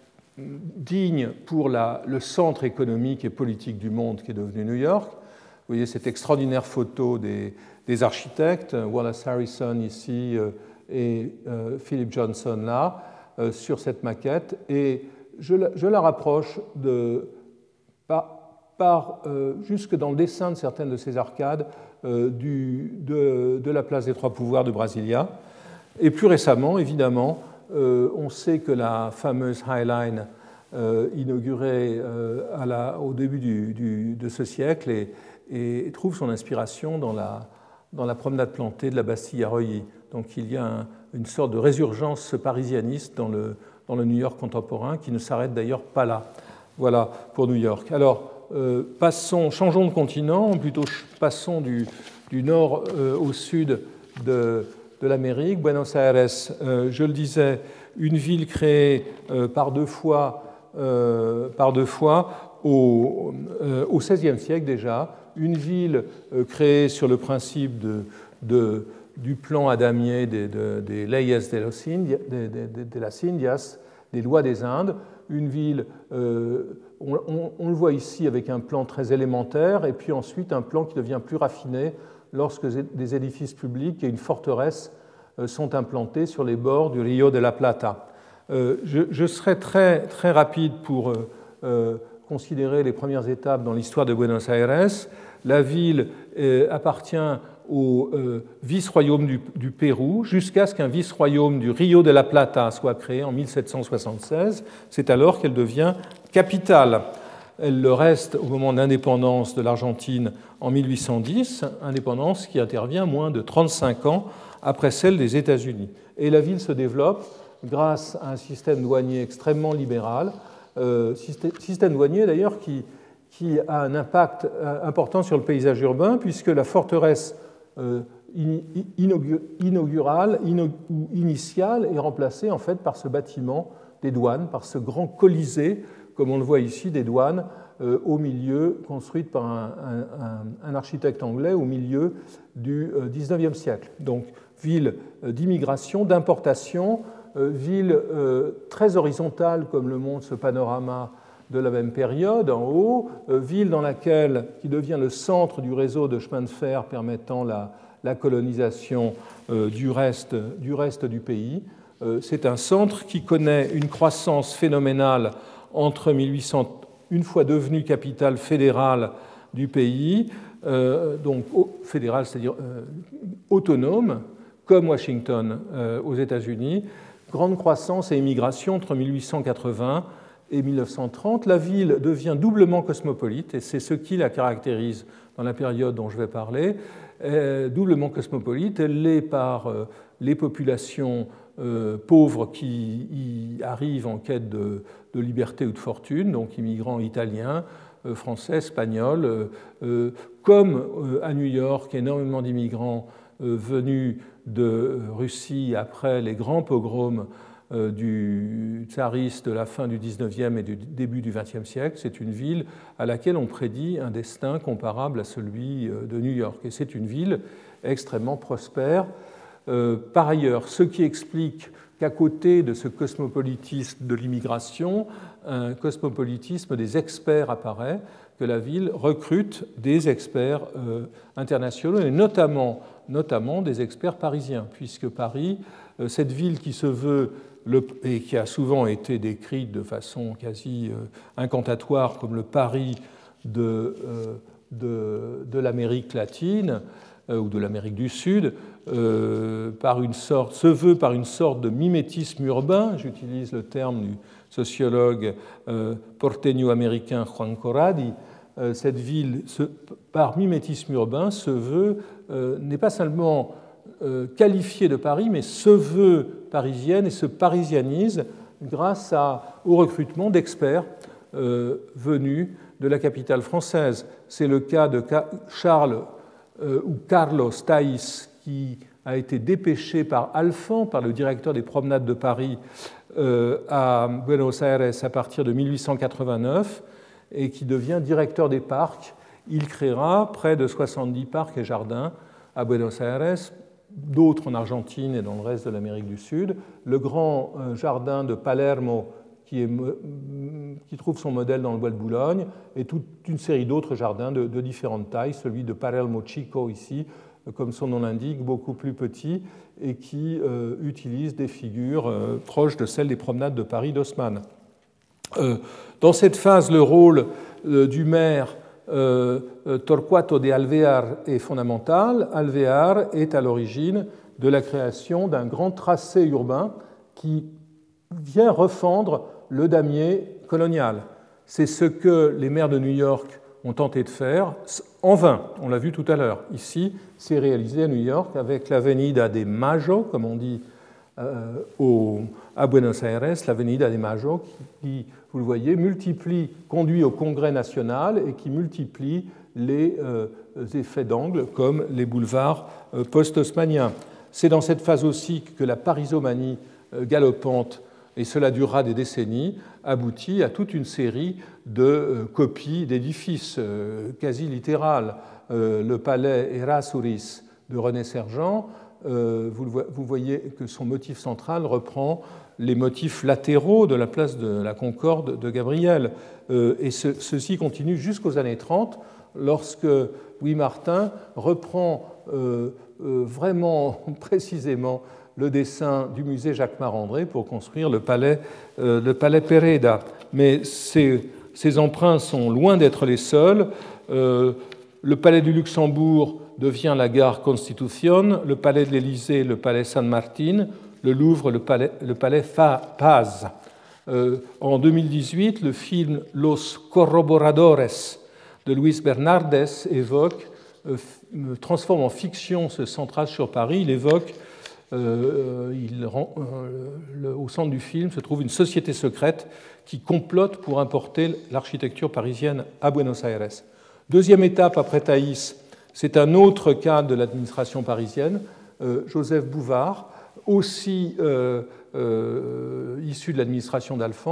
digne pour la, le centre économique et politique du monde qui est devenu New York. Vous voyez cette extraordinaire photo des, des architectes, Wallace Harrison ici euh, et euh, Philip Johnson là, euh, sur cette maquette. Et je la, je la rapproche de, par, par euh, jusque dans le dessin de certaines de ces arcades euh, du, de, de la place des Trois Pouvoirs de Brasilia. Et plus récemment, évidemment, Euh, on sait que la fameuse High Line euh, inaugurée euh, à la, au début du, du, de ce siècle et, et trouve son inspiration dans la, dans la promenade plantée de la Bastille à Reuilly. Donc il y a un, une sorte de résurgence parisianiste dans le, dans le New York contemporain qui ne s'arrête d'ailleurs pas là. Voilà pour New York. Alors, euh, passons, changeons de continent, ou plutôt passons du, du nord euh, au sud de de l'Amérique, Buenos Aires, euh, je le disais, une ville créée euh, par deux fois, euh, par deux fois au, euh, au seizième siècle déjà, une ville euh, créée sur le principe de, de, du plan adamien des, de, des Leyes de, los Indias, de, de, de las Indias, des lois des Indes, une ville, euh, on, on, on le voit ici avec un plan très élémentaire, et puis ensuite un plan qui devient plus raffiné lorsque des édifices publics et une forteresse sont implantés sur les bords du Rio de la Plata. Je, je serai très, très rapide pour euh, considérer les premières étapes dans l'histoire de Buenos Aires. La ville euh, appartient au euh, vice-royaume du, du Pérou jusqu'à ce qu'un vice-royaume du Rio de la Plata soit créé en mille sept cent soixante-seize. C'est alors qu'elle devient capitale. Elle le reste au moment de l'indépendance de l'Argentine en mille huit cent dix, indépendance qui intervient moins de trente-cinq ans après celle des États-Unis. Et la ville se développe grâce à un système douanier extrêmement libéral, euh, système douanier d'ailleurs qui, qui a un impact important sur le paysage urbain, puisque la forteresse euh, inaugurale ou initiale est remplacée en fait par ce bâtiment des douanes, par ce grand colisée comme on le voit ici, des douanes euh, au milieu, construites par un, un, un architecte anglais au milieu du dix-neuvième siècle. Donc, ville d'immigration, d'importation, euh, ville euh, très horizontale, comme le montre ce panorama de la même période, en haut, euh, ville dans laquelle, qui devient le centre du réseau de chemin de fer permettant la, la colonisation euh, du, reste, du reste du pays. Euh, c'est un centre qui connaît une croissance phénoménale entre mille huit cents, une fois devenu capitale fédérale du pays, euh, donc fédérale, c'est-à-dire euh, autonome, comme Washington euh, aux États-Unis, grande croissance et immigration entre mille huit cent quatre-vingts et mille neuf cent trente. La ville devient doublement cosmopolite, et c'est ce qui la caractérise dans la période dont je vais parler. Euh, doublement cosmopolite, elle l'est par euh, les populations euh, pauvres qui y arrivent en quête de, de liberté ou de fortune, donc immigrants italiens, euh, français, espagnols, euh, euh, comme euh, à New York, énormément d'immigrants euh, venus de Russie après les grands pogroms euh, du tsariste de la fin du dix-neuvième et du début du vingtième siècle. C'est une ville à laquelle on prédit un destin comparable à celui de New York. Et c'est une ville extrêmement prospère. Euh, par ailleurs, ce qui explique qu'à côté de ce cosmopolitisme de l'immigration, un cosmopolitisme des experts apparaît, que la ville recrute des experts euh, internationaux, et notamment, notamment des experts parisiens, puisque Paris, euh, cette ville qui se veut, le, et qui a souvent été décrite de façon quasi euh, incantatoire comme le Paris de, euh, de, de l'Amérique latine, euh, ou de l'Amérique du Sud, euh, par une sorte, se veut par une sorte de mimétisme urbain, j'utilise le terme du sociologue euh, porteño-américain Juan Corradi. Euh, cette ville, se, par mimétisme urbain, se veut, euh, n'est pas seulement euh, qualifiée de Paris, mais se veut parisienne et se parisianise grâce à, au recrutement d'experts euh, venus de la capitale française. C'est le cas de Charles euh, ou Carlos Thaïs, qui a été dépêché par Alphand, par le directeur des promenades de Paris, euh, à Buenos Aires à partir de mille huit cent quatre-vingt-neuf, et qui devient directeur des parcs. Il créera près de soixante-dix parcs et jardins à Buenos Aires, d'autres en Argentine et dans le reste de l'Amérique du Sud. Le grand jardin de Palermo, qui, est, qui trouve son modèle dans le bois de Boulogne, et toute une série d'autres jardins de, de différentes tailles, celui de Palermo Chico ici, comme son nom l'indique, beaucoup plus petit, et qui euh, utilise des figures euh, proches de celles des promenades de Paris d'Haussmann. Euh, dans cette phase, le rôle euh, du maire euh, Torquato de Alvear est fondamental. Alvear est à l'origine de la création d'un grand tracé urbain qui vient refendre le damier colonial. C'est ce que les maires de New York ont tenté de faire, en vain, on l'a vu tout à l'heure. Ici, c'est réalisé à New York avec l'Avenida de Mayo, comme on dit euh, au, à Buenos Aires, l'Avenida de Mayo, qui, vous le voyez, multiplie, conduit au Congrès national et qui multiplie les euh, effets d'angle comme les boulevards euh, post-haussmanniens. C'est dans cette phase aussi que la parisomanie euh, galopante, et cela durera des décennies, aboutit à toute une série de euh, copies d'édifices euh, quasi littérales. Euh, le palais Errázuriz de René Sergent, euh, vous, le, vous voyez que son motif central reprend les motifs latéraux de la place de la Concorde de Gabriel. Euh, et ce, ceci continue jusqu'aux années trente, lorsque Louis Martin reprend euh, euh, vraiment précisément le dessin du musée Jacques-Marandré pour construire le palais, euh, le palais Pereda. Mais ces, ces emprunts sont loin d'être les seuls. Euh, le palais du Luxembourg devient la gare Constitución, le palais de l'Élysée, le palais San Martín, le Louvre, le palais, le palais Paz. Euh, en deux mille dix-huit, le film Los Corroboradores de Luis Bernardes évoque, euh, transforme en fiction ce centrage sur Paris, il évoque Euh, il rend, euh, le, au centre du film se trouve une société secrète qui complote pour importer l'architecture parisienne à Buenos Aires. Deuxième étape après Thaïs, c'est un autre cas de l'administration parisienne, euh, Joseph Bouvard, aussi euh, euh, issu de l'administration d'Alphand,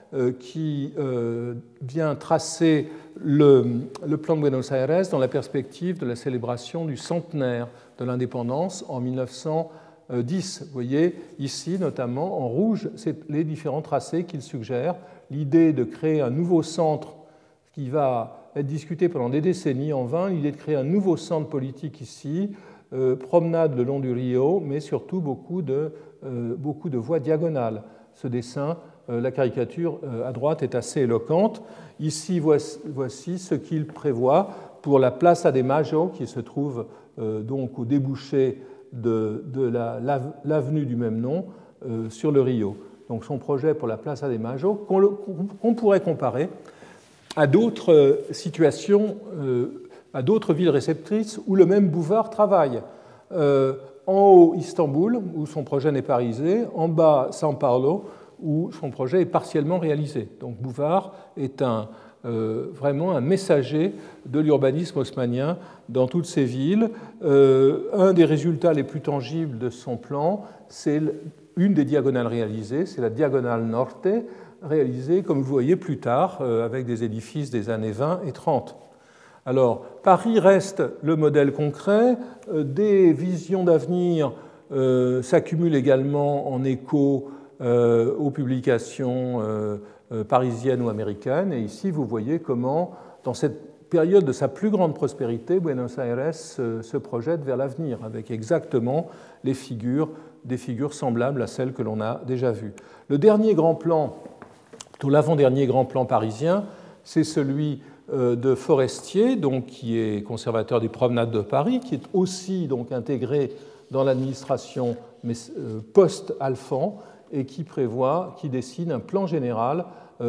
euh, qui euh, vient tracer le, le plan de Buenos Aires dans la perspective de la célébration du centenaire de l'indépendance en mille neuf cent dix. Vous voyez ici, notamment en rouge, c'est les différents tracés qu'il suggère. L'idée de créer un nouveau centre qui va être discuté pendant des décennies en vain, l'idée de créer un nouveau centre politique ici, euh, promenade le long du Rio, mais surtout beaucoup de, euh, beaucoup de voies diagonales. Ce dessin, euh, la caricature euh, à droite est assez éloquente. Ici, voici, voici ce qu'il prévoit pour la Plaza de Mayo, qui se trouve euh, donc au débouché de, de la, l'avenue du même nom euh, sur le Rio. Donc son projet pour la Plaza de Mayo, qu'on, le, qu'on pourrait comparer à d'autres situations, euh, à d'autres villes réceptrices où le même Bouvard travaille. Euh, en haut, Istanbul, où son projet n'est pas réalisé, en bas, São Paulo, où son projet est partiellement réalisé. Donc Bouvard est un, euh, vraiment un messager de l'urbanisme haussmannien dans toutes ces villes. Euh, un des résultats les plus tangibles de son plan, c'est une des diagonales réalisées, c'est la diagonale Norte, réalisée, comme vous voyez plus tard, euh, avec des édifices des années vingt et trente. Alors, Paris reste le modèle concret. Euh, des visions d'avenir euh, s'accumulent également en écho euh, aux publications euh, euh, parisiennes ou américaines. Et ici, vous voyez comment, dans cette période de sa plus grande prospérité, Buenos Aires se, se projette vers l'avenir, avec exactement les figures, des figures semblables à celles que l'on a déjà vues. Le dernier grand plan, plutôt l'avant-dernier grand plan parisien, c'est celui de Forestier, donc, qui est conservateur des promenades de Paris, qui est aussi donc, intégré dans l'administration post-Alphand et qui prévoit, qui dessine un plan général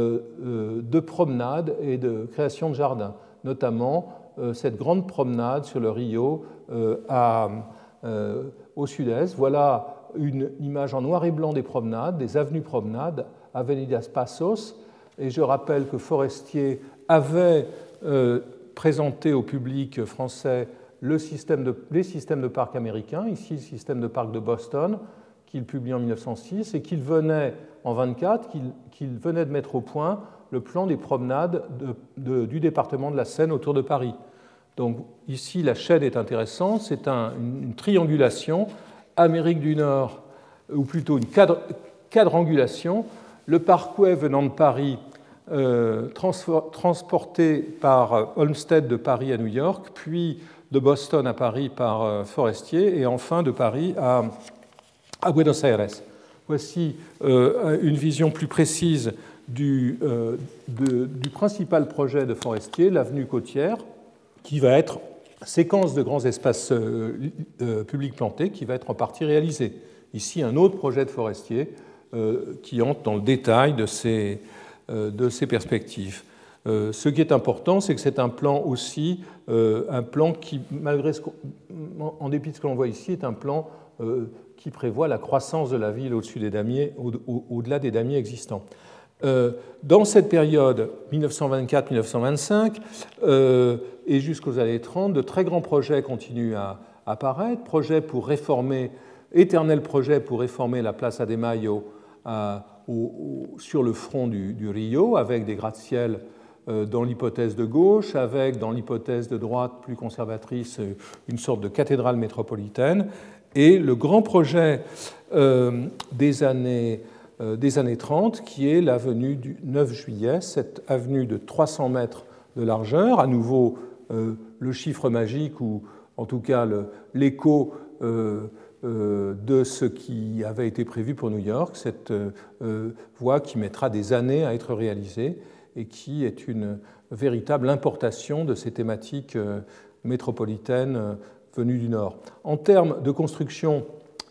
de promenades et de création de jardins, notamment cette grande promenade sur le Rio à, au sud-est. Voilà une image en noir et blanc des promenades, des avenues promenades, Avenidas Passos, et je rappelle que Forestier avait euh, présenté au public français le système de, les systèmes de parcs américains, ici le système de parcs de Boston, qu'il publie en mille neuf cent six, et qu'il venait, en mille neuf cent vingt-quatre, qu'il, qu'il venait de mettre au point le plan des promenades de, de, du département de la Seine autour de Paris. Donc ici, la chaîne est intéressante, c'est un, une, une triangulation, Amérique du Nord, ou plutôt une cadre, quadrangulation, le parkway venant de Paris, euh, transporté par Olmsted de Paris à New York, puis de Boston à Paris par euh, Forestier, et enfin de Paris à, à Buenos Aires. Voici euh, une vision plus précise du, euh, de, du principal projet de Forestier, l'avenue côtière, qui va être séquence de grands espaces euh, euh, publics plantés, qui va être en partie réalisée. Ici, un autre projet de Forestier, Euh, qui entre dans le détail de ces, euh, de ces perspectives. Euh, ce qui est important, c'est que c'est un plan aussi, euh, un plan qui, malgré ce en dépit de ce que l'on voit ici, est un plan euh, qui prévoit la croissance de la ville au-dessus des damiers, au, au, au-delà des damiers existants. Euh, dans cette période mille neuf cent vingt-quatre mille neuf cent vingt-cinq euh, et jusqu'aux années trente, de très grands projets continuent à, à apparaître, projets pour réformer, éternel projet pour réformer la Plaza de Mayo À, au, au, sur le front du, du Rio, avec des gratte-ciel euh, dans l'hypothèse de gauche, avec dans l'hypothèse de droite plus conservatrice une sorte de cathédrale métropolitaine, et le grand projet euh, des, années, euh, des années trente, qui est l'avenue du neuf juillet, cette avenue de trois cents mètres de largeur, à nouveau euh, le chiffre magique, ou en tout cas le, l'écho euh, de ce qui avait été prévu pour New York, cette voie qui mettra des années à être réalisée et qui est une véritable importation de ces thématiques métropolitaines venues du Nord. En termes de construction,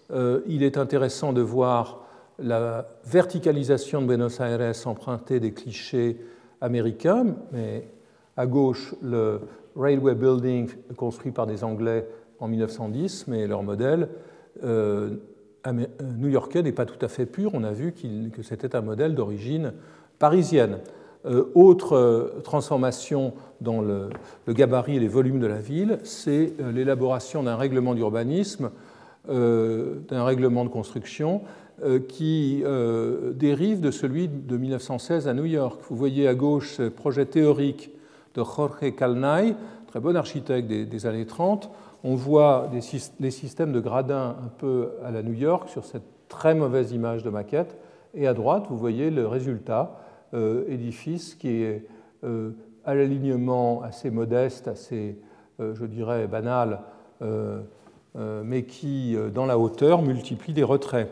il est intéressant de voir la verticalisation de Buenos Aires empruntée des clichés américains, mais à gauche, le Railway Building construit par des Anglais en mille neuf cent dix, mais leur modèle Euh, new-yorkais n'est pas tout à fait pur. On a vu qu'il, que c'était un modèle d'origine parisienne. Euh, autre euh, transformation dans le, le gabarit et les volumes de la ville, c'est euh, l'élaboration d'un règlement d'urbanisme, euh, d'un règlement de construction, euh, qui euh, dérive de celui de mille neuf cent seize à New York. Vous voyez à gauche ce projet théorique de Jorge Calnay, très bon architecte des, des années trente. On voit des, des systèmes de gradins un peu à la New York sur cette très mauvaise image de maquette. Et à droite, vous voyez le résultat, euh, édifice qui est euh, à l'alignement assez modeste, assez, euh, je dirais, banal, euh, euh, mais qui, euh, dans la hauteur, multiplie les retraits,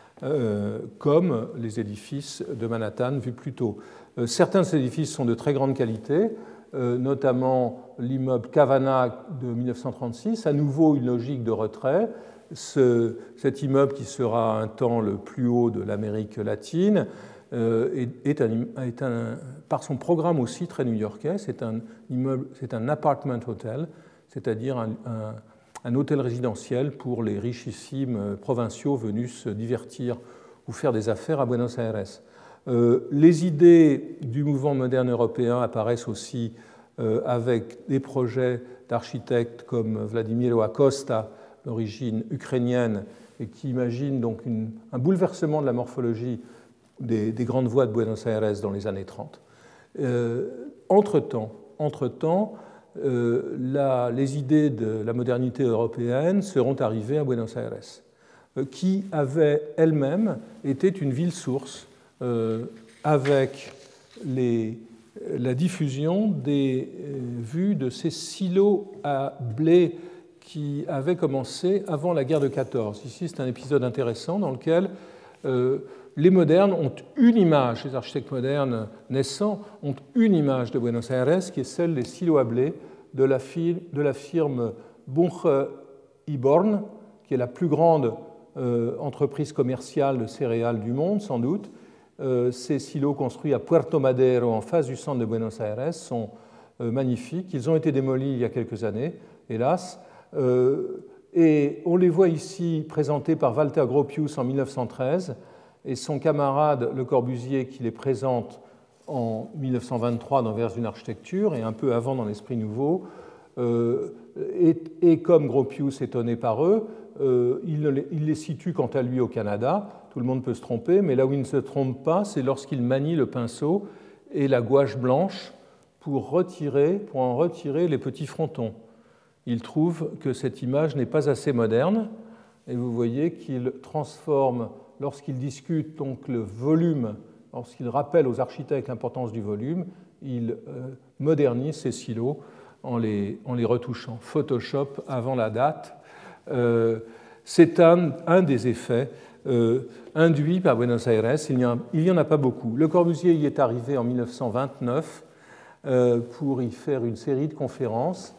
euh, comme les édifices de Manhattan vus plus tôt. Euh, certains de ces édifices sont de très grande qualité, euh, notamment l'immeuble Cavana de mille neuf cent trente-six, à nouveau une logique de retrait. Ce, cet immeuble qui sera un temps le plus haut de l'Amérique latine euh, est, est, un, est un, par son programme aussi très new-yorkais, c'est un immeuble, c'est un apartment hotel, c'est-à-dire un, un, un hôtel résidentiel pour les richissimes provinciaux venus se divertir ou faire des affaires à Buenos Aires. Euh, les idées du mouvement moderne européen apparaissent aussi euh, avec des projets d'architectes comme Vladimiro Acosta, d'origine ukrainienne, et qui imagine donc une, un bouleversement de la morphologie des, des grandes voies de Buenos Aires dans les années trente. Euh, entre-temps, entre-temps euh, la, les idées de la modernité européenne seront arrivées à Buenos Aires, euh, qui avait elle-même été une ville-source euh, avec les, la diffusion des euh, vues de ces silos à blé qui avait commencé avant la guerre de quatorze. Ici, c'est un épisode intéressant dans lequel euh, les modernes ont une image, les architectes modernes naissants ont une image de Buenos Aires qui est celle des silos à blé de la, firme, de la firme Bunge y Born, qui est la plus grande euh, entreprise commerciale de céréales du monde, sans doute. Euh, ces silos construits à Puerto Madero, en face du centre de Buenos Aires, sont euh, magnifiques. Ils ont été démolis il y a quelques années, hélas. Euh, et on les voit ici présentés par Walter Gropius en mille neuf cent treize et son camarade Le Corbusier qui les présente en mille neuf cent vingt-trois dans Vers une architecture et un peu avant dans l'Esprit nouveau. Euh, et, et comme Gropius étonné par eux, euh, il, les, il les situe quant à lui au Canada. Tout le monde peut se tromper, mais là où il ne se trompe pas, c'est lorsqu'il manie le pinceau et la gouache blanche pour, retirer, pour en retirer les petits frontons. Il trouve que cette image n'est pas assez moderne, et vous voyez qu'il transforme, lorsqu'il discute donc le volume, lorsqu'il rappelle aux architectes l'importance du volume, il euh, modernise ces silos en les, en les retouchant. Photoshop avant la date. Euh, c'est un, un des effets euh, induits par Buenos Aires. Il n'y en a pas beaucoup. Le Corbusier y est arrivé en mille neuf cent vingt-neuf euh, pour y faire une série de conférences.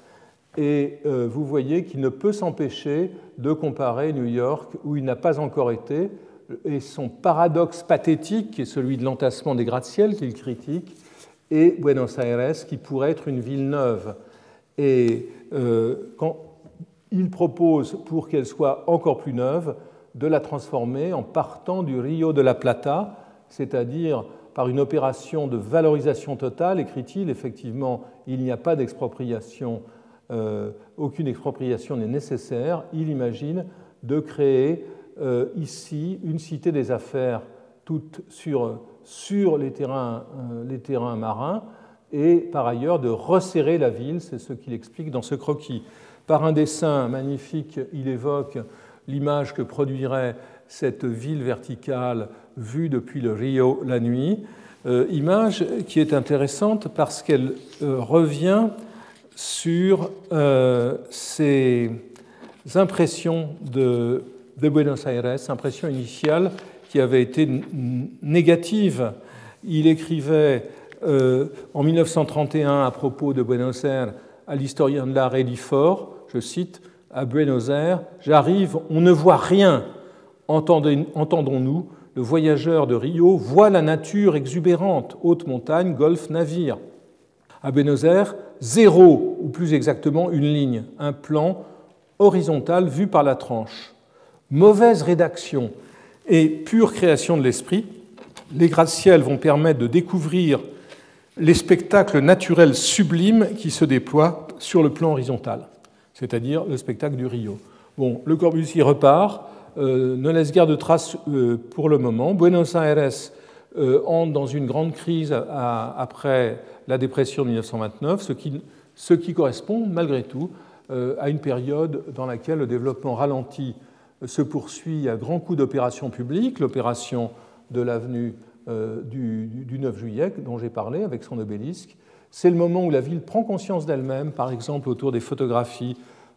Et euh, vous voyez qu'il ne peut s'empêcher de comparer New York, où il n'a pas encore été, et son paradoxe pathétique, qui est celui de l'entassement des gratte-ciel qu'il critique, et Buenos Aires, qui pourrait être une ville neuve. Et euh, quand il propose, pour qu'elle soit encore plus neuve, de la transformer en partant du Rio de la Plata, c'est-à-dire par une opération de valorisation totale, écrit-il, effectivement, il n'y a pas d'expropriation. Euh, aucune expropriation n'est nécessaire, il imagine de créer euh, ici une cité des affaires toute sur, sur les, terrains, euh, les terrains marins et par ailleurs de resserrer la ville, c'est ce qu'il explique dans ce croquis. Par un dessin magnifique, il évoque l'image que produirait cette ville verticale vue depuis le Rio la nuit, euh, image qui est intéressante parce qu'elle euh, revient sur euh, ces impressions de, de Buenos Aires, impressions initiales qui avaient été négatives. Il écrivait euh, en mille neuf cent trente et un à propos de Buenos Aires à l'historien de l'art Elie Faure, je cite, « À Buenos Aires, j'arrive, on ne voit rien. Entendons-nous, le voyageur de Rio voit la nature exubérante, haute montagne, golfe, navire. À Buenos Aires, zéro, ou plus exactement une ligne, un plan horizontal vu par la tranche. Mauvaise rédaction et pure création de l'esprit, les gratte-ciels vont permettre de découvrir les spectacles naturels sublimes qui se déploient sur le plan horizontal, c'est-à-dire le spectacle du Rio. Bon, Le Corbusier repart euh, ne laisse guère de traces euh, pour le moment. Buenos Aires euh, entre dans une grande crise à, après la dépression de mille neuf cent vingt-neuf, ce qui, ce qui correspond malgré tout euh, à une période dans laquelle le développement ralenti se poursuit à grands coups d'opérations publiques, l'opération de l'avenue euh, du, du neuf juillet dont j'ai parlé avec son obélisque. C'est le moment où la ville prend conscience d'elle-même, par exemple autour des photographies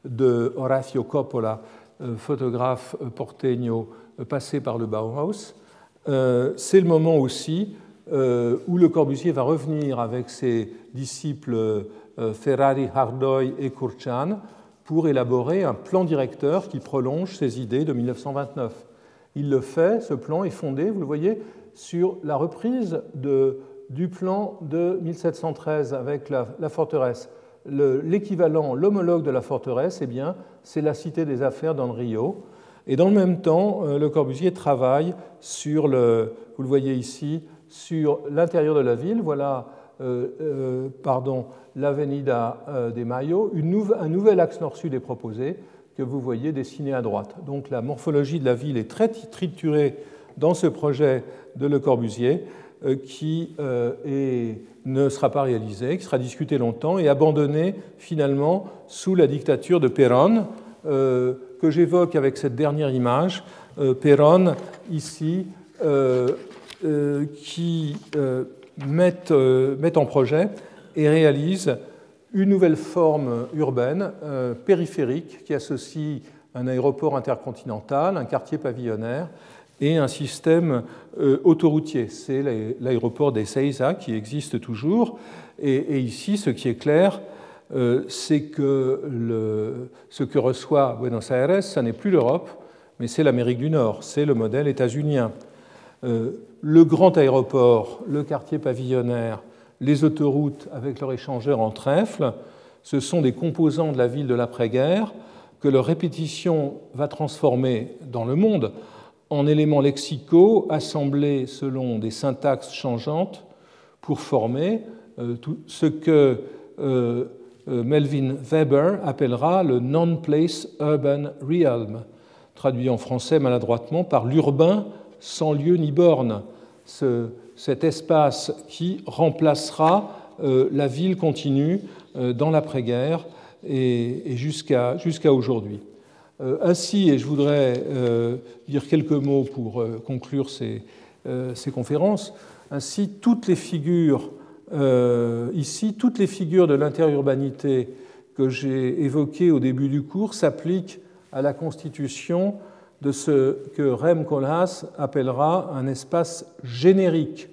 de Horacio Coppola, euh, photographe porteño euh, passé par le Bauhaus. Euh, c'est le moment aussi euh, où Le Corbusier va revenir avec ses disciples euh, Ferrari, Hardoy et Kurchan pour élaborer un plan directeur qui prolonge ses idées de mille neuf cent vingt-neuf. Il le fait, ce plan est fondé, vous le voyez, sur la reprise de, du plan de mille sept cent treize avec la, la forteresse. Le, l'équivalent, l'homologue de la forteresse, eh bien, c'est la Cité des Affaires dans le Rio. Et dans le même temps, Le Corbusier travaille sur, le, vous le voyez ici, sur l'intérieur de la ville. Voilà, euh, euh, pardon, l'Avenida de Mayo. Une nouve, un nouvel axe nord-sud est proposé que vous voyez dessiné à droite. Donc la morphologie de la ville est très triturée dans ce projet de Le Corbusier euh, qui euh, est, ne sera pas réalisé, qui sera discuté longtemps et abandonné finalement sous la dictature de Perón, euh, que j'évoque avec cette dernière image. Euh, Perón, ici, euh, euh, qui euh, met, euh, met en projet et réalise une nouvelle forme urbaine, euh, périphérique, qui associe un aéroport intercontinental, un quartier pavillonnaire et un système euh, autoroutier. C'est l'aéroport d'Ezeiza qui existe toujours. Et, et ici, ce qui est clair, euh, c'est que le, ce que reçoit Buenos Aires, ce n'est plus l'Europe, mais c'est l'Amérique du Nord, c'est le modèle états-unien. Euh, le grand aéroport, le quartier pavillonnaire, les autoroutes avec leur échangeur en trèfle, ce sont des composants de la ville de l'après-guerre que leur répétition va transformer dans le monde en éléments lexicaux assemblés selon des syntaxes changeantes pour former euh, tout ce que euh, Melvin Weber appellera le non-place urban realm, traduit en français maladroitement par l'urbain sans lieu ni borne. Ce, cet espace qui remplacera euh, la ville continue euh, dans l'après-guerre et, et jusqu'à jusqu'à aujourd'hui. Euh, ainsi, et je voudrais euh, dire quelques mots pour euh, conclure ces, euh, ces conférences, ainsi toutes les figures, euh, ici, toutes les figures de l'interurbanité que j'ai évoquées au début du cours s'appliquent à la constitution de ce que Rem Koolhaas appellera un espace générique.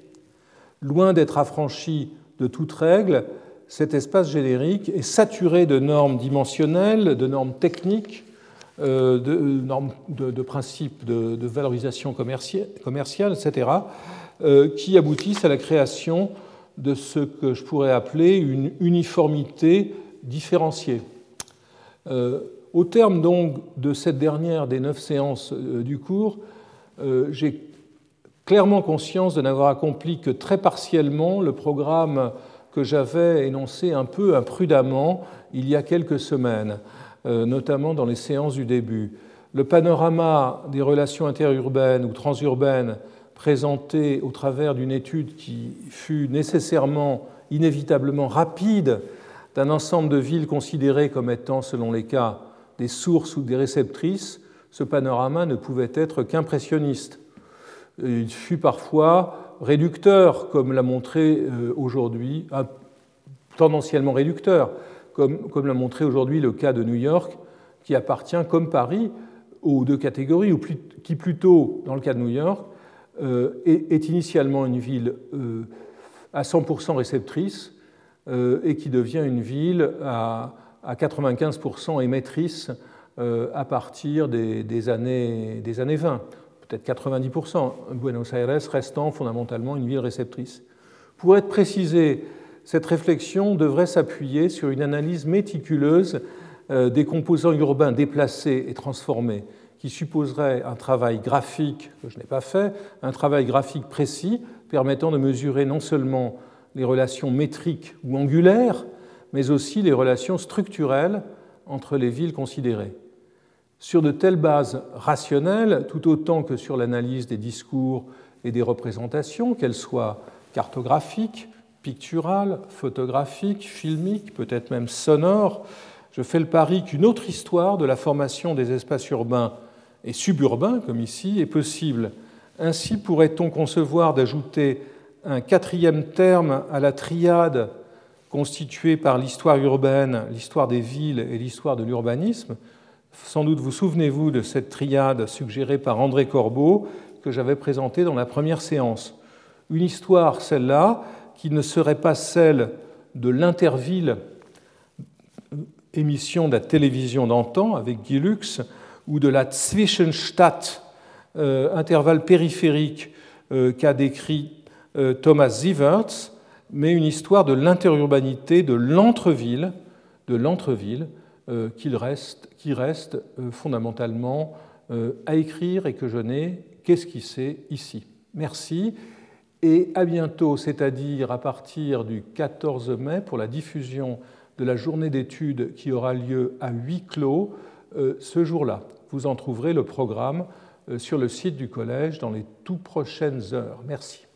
Loin d'être affranchi de toute règle, cet espace générique est saturé de normes dimensionnelles, de normes techniques, euh, de, normes de, de principes de, de valorisation commerciale, commerciale et cetera, euh, qui aboutissent à la création de ce que je pourrais appeler une uniformité différenciée. Euh, Au terme donc de cette dernière des neuf séances du cours, euh, j'ai clairement conscience de n'avoir accompli que très partiellement le programme que j'avais énoncé un peu imprudemment il y a quelques semaines, euh, notamment dans les séances du début. Le panorama des relations interurbaines ou transurbaines présenté au travers d'une étude qui fut nécessairement, inévitablement rapide d'un ensemble de villes considérées comme étant, selon les cas, des sources ou des réceptrices, ce panorama ne pouvait être qu'impressionniste. Il fut parfois réducteur, comme l'a montré aujourd'hui, tendanciellement réducteur, comme, comme l'a montré aujourd'hui le cas de New York, qui appartient, comme Paris, aux deux catégories, ou plus, qui plutôt, dans le cas de New York, euh, est, est initialement une ville euh, à cent pour cent réceptrice euh, et qui devient une ville à à quatre-vingt-quinze pour cent émettrice euh, à partir des, des, années, des années vingt, peut-être quatre-vingt-dix pour cent, Buenos Aires restant fondamentalement une ville réceptrice. Pour être précisé, cette réflexion devrait s'appuyer sur une analyse méticuleuse euh, des composants urbains déplacés et transformés, qui supposerait un travail graphique, que je n'ai pas fait, un travail graphique précis permettant de mesurer non seulement les relations métriques ou angulaires, mais aussi les relations structurelles entre les villes considérées. Sur de telles bases rationnelles, tout autant que sur l'analyse des discours et des représentations, qu'elles soient cartographiques, picturales, photographiques, filmiques, peut-être même sonores, je fais le pari qu'une autre histoire de la formation des espaces urbains et suburbains, comme ici, est possible. Ainsi pourrait-on concevoir d'ajouter un quatrième terme à la triade constituée par l'histoire urbaine, l'histoire des villes et l'histoire de l'urbanisme. Sans doute vous souvenez-vous de cette triade suggérée par André Corbeau que j'avais présentée dans la première séance. Une histoire, celle-là, qui ne serait pas celle de l'Interville, émission de la télévision d'antan avec Guy Lux, ou de la Zwischenstadt, euh, intervalle périphérique euh, qu'a décrit euh, Thomas Sieverts, mais une histoire de l'interurbanité, de l'entreville, de l'entreville euh, qui reste, qui reste euh, fondamentalement euh, à écrire et que je n'ai qu'esquissé ici. Merci et à bientôt, c'est-à-dire à partir du quatorze mai pour la diffusion de la journée d'études qui aura lieu à huis clos euh, ce jour-là. Vous en trouverez le programme euh, sur le site du collège dans les tout prochaines heures. Merci.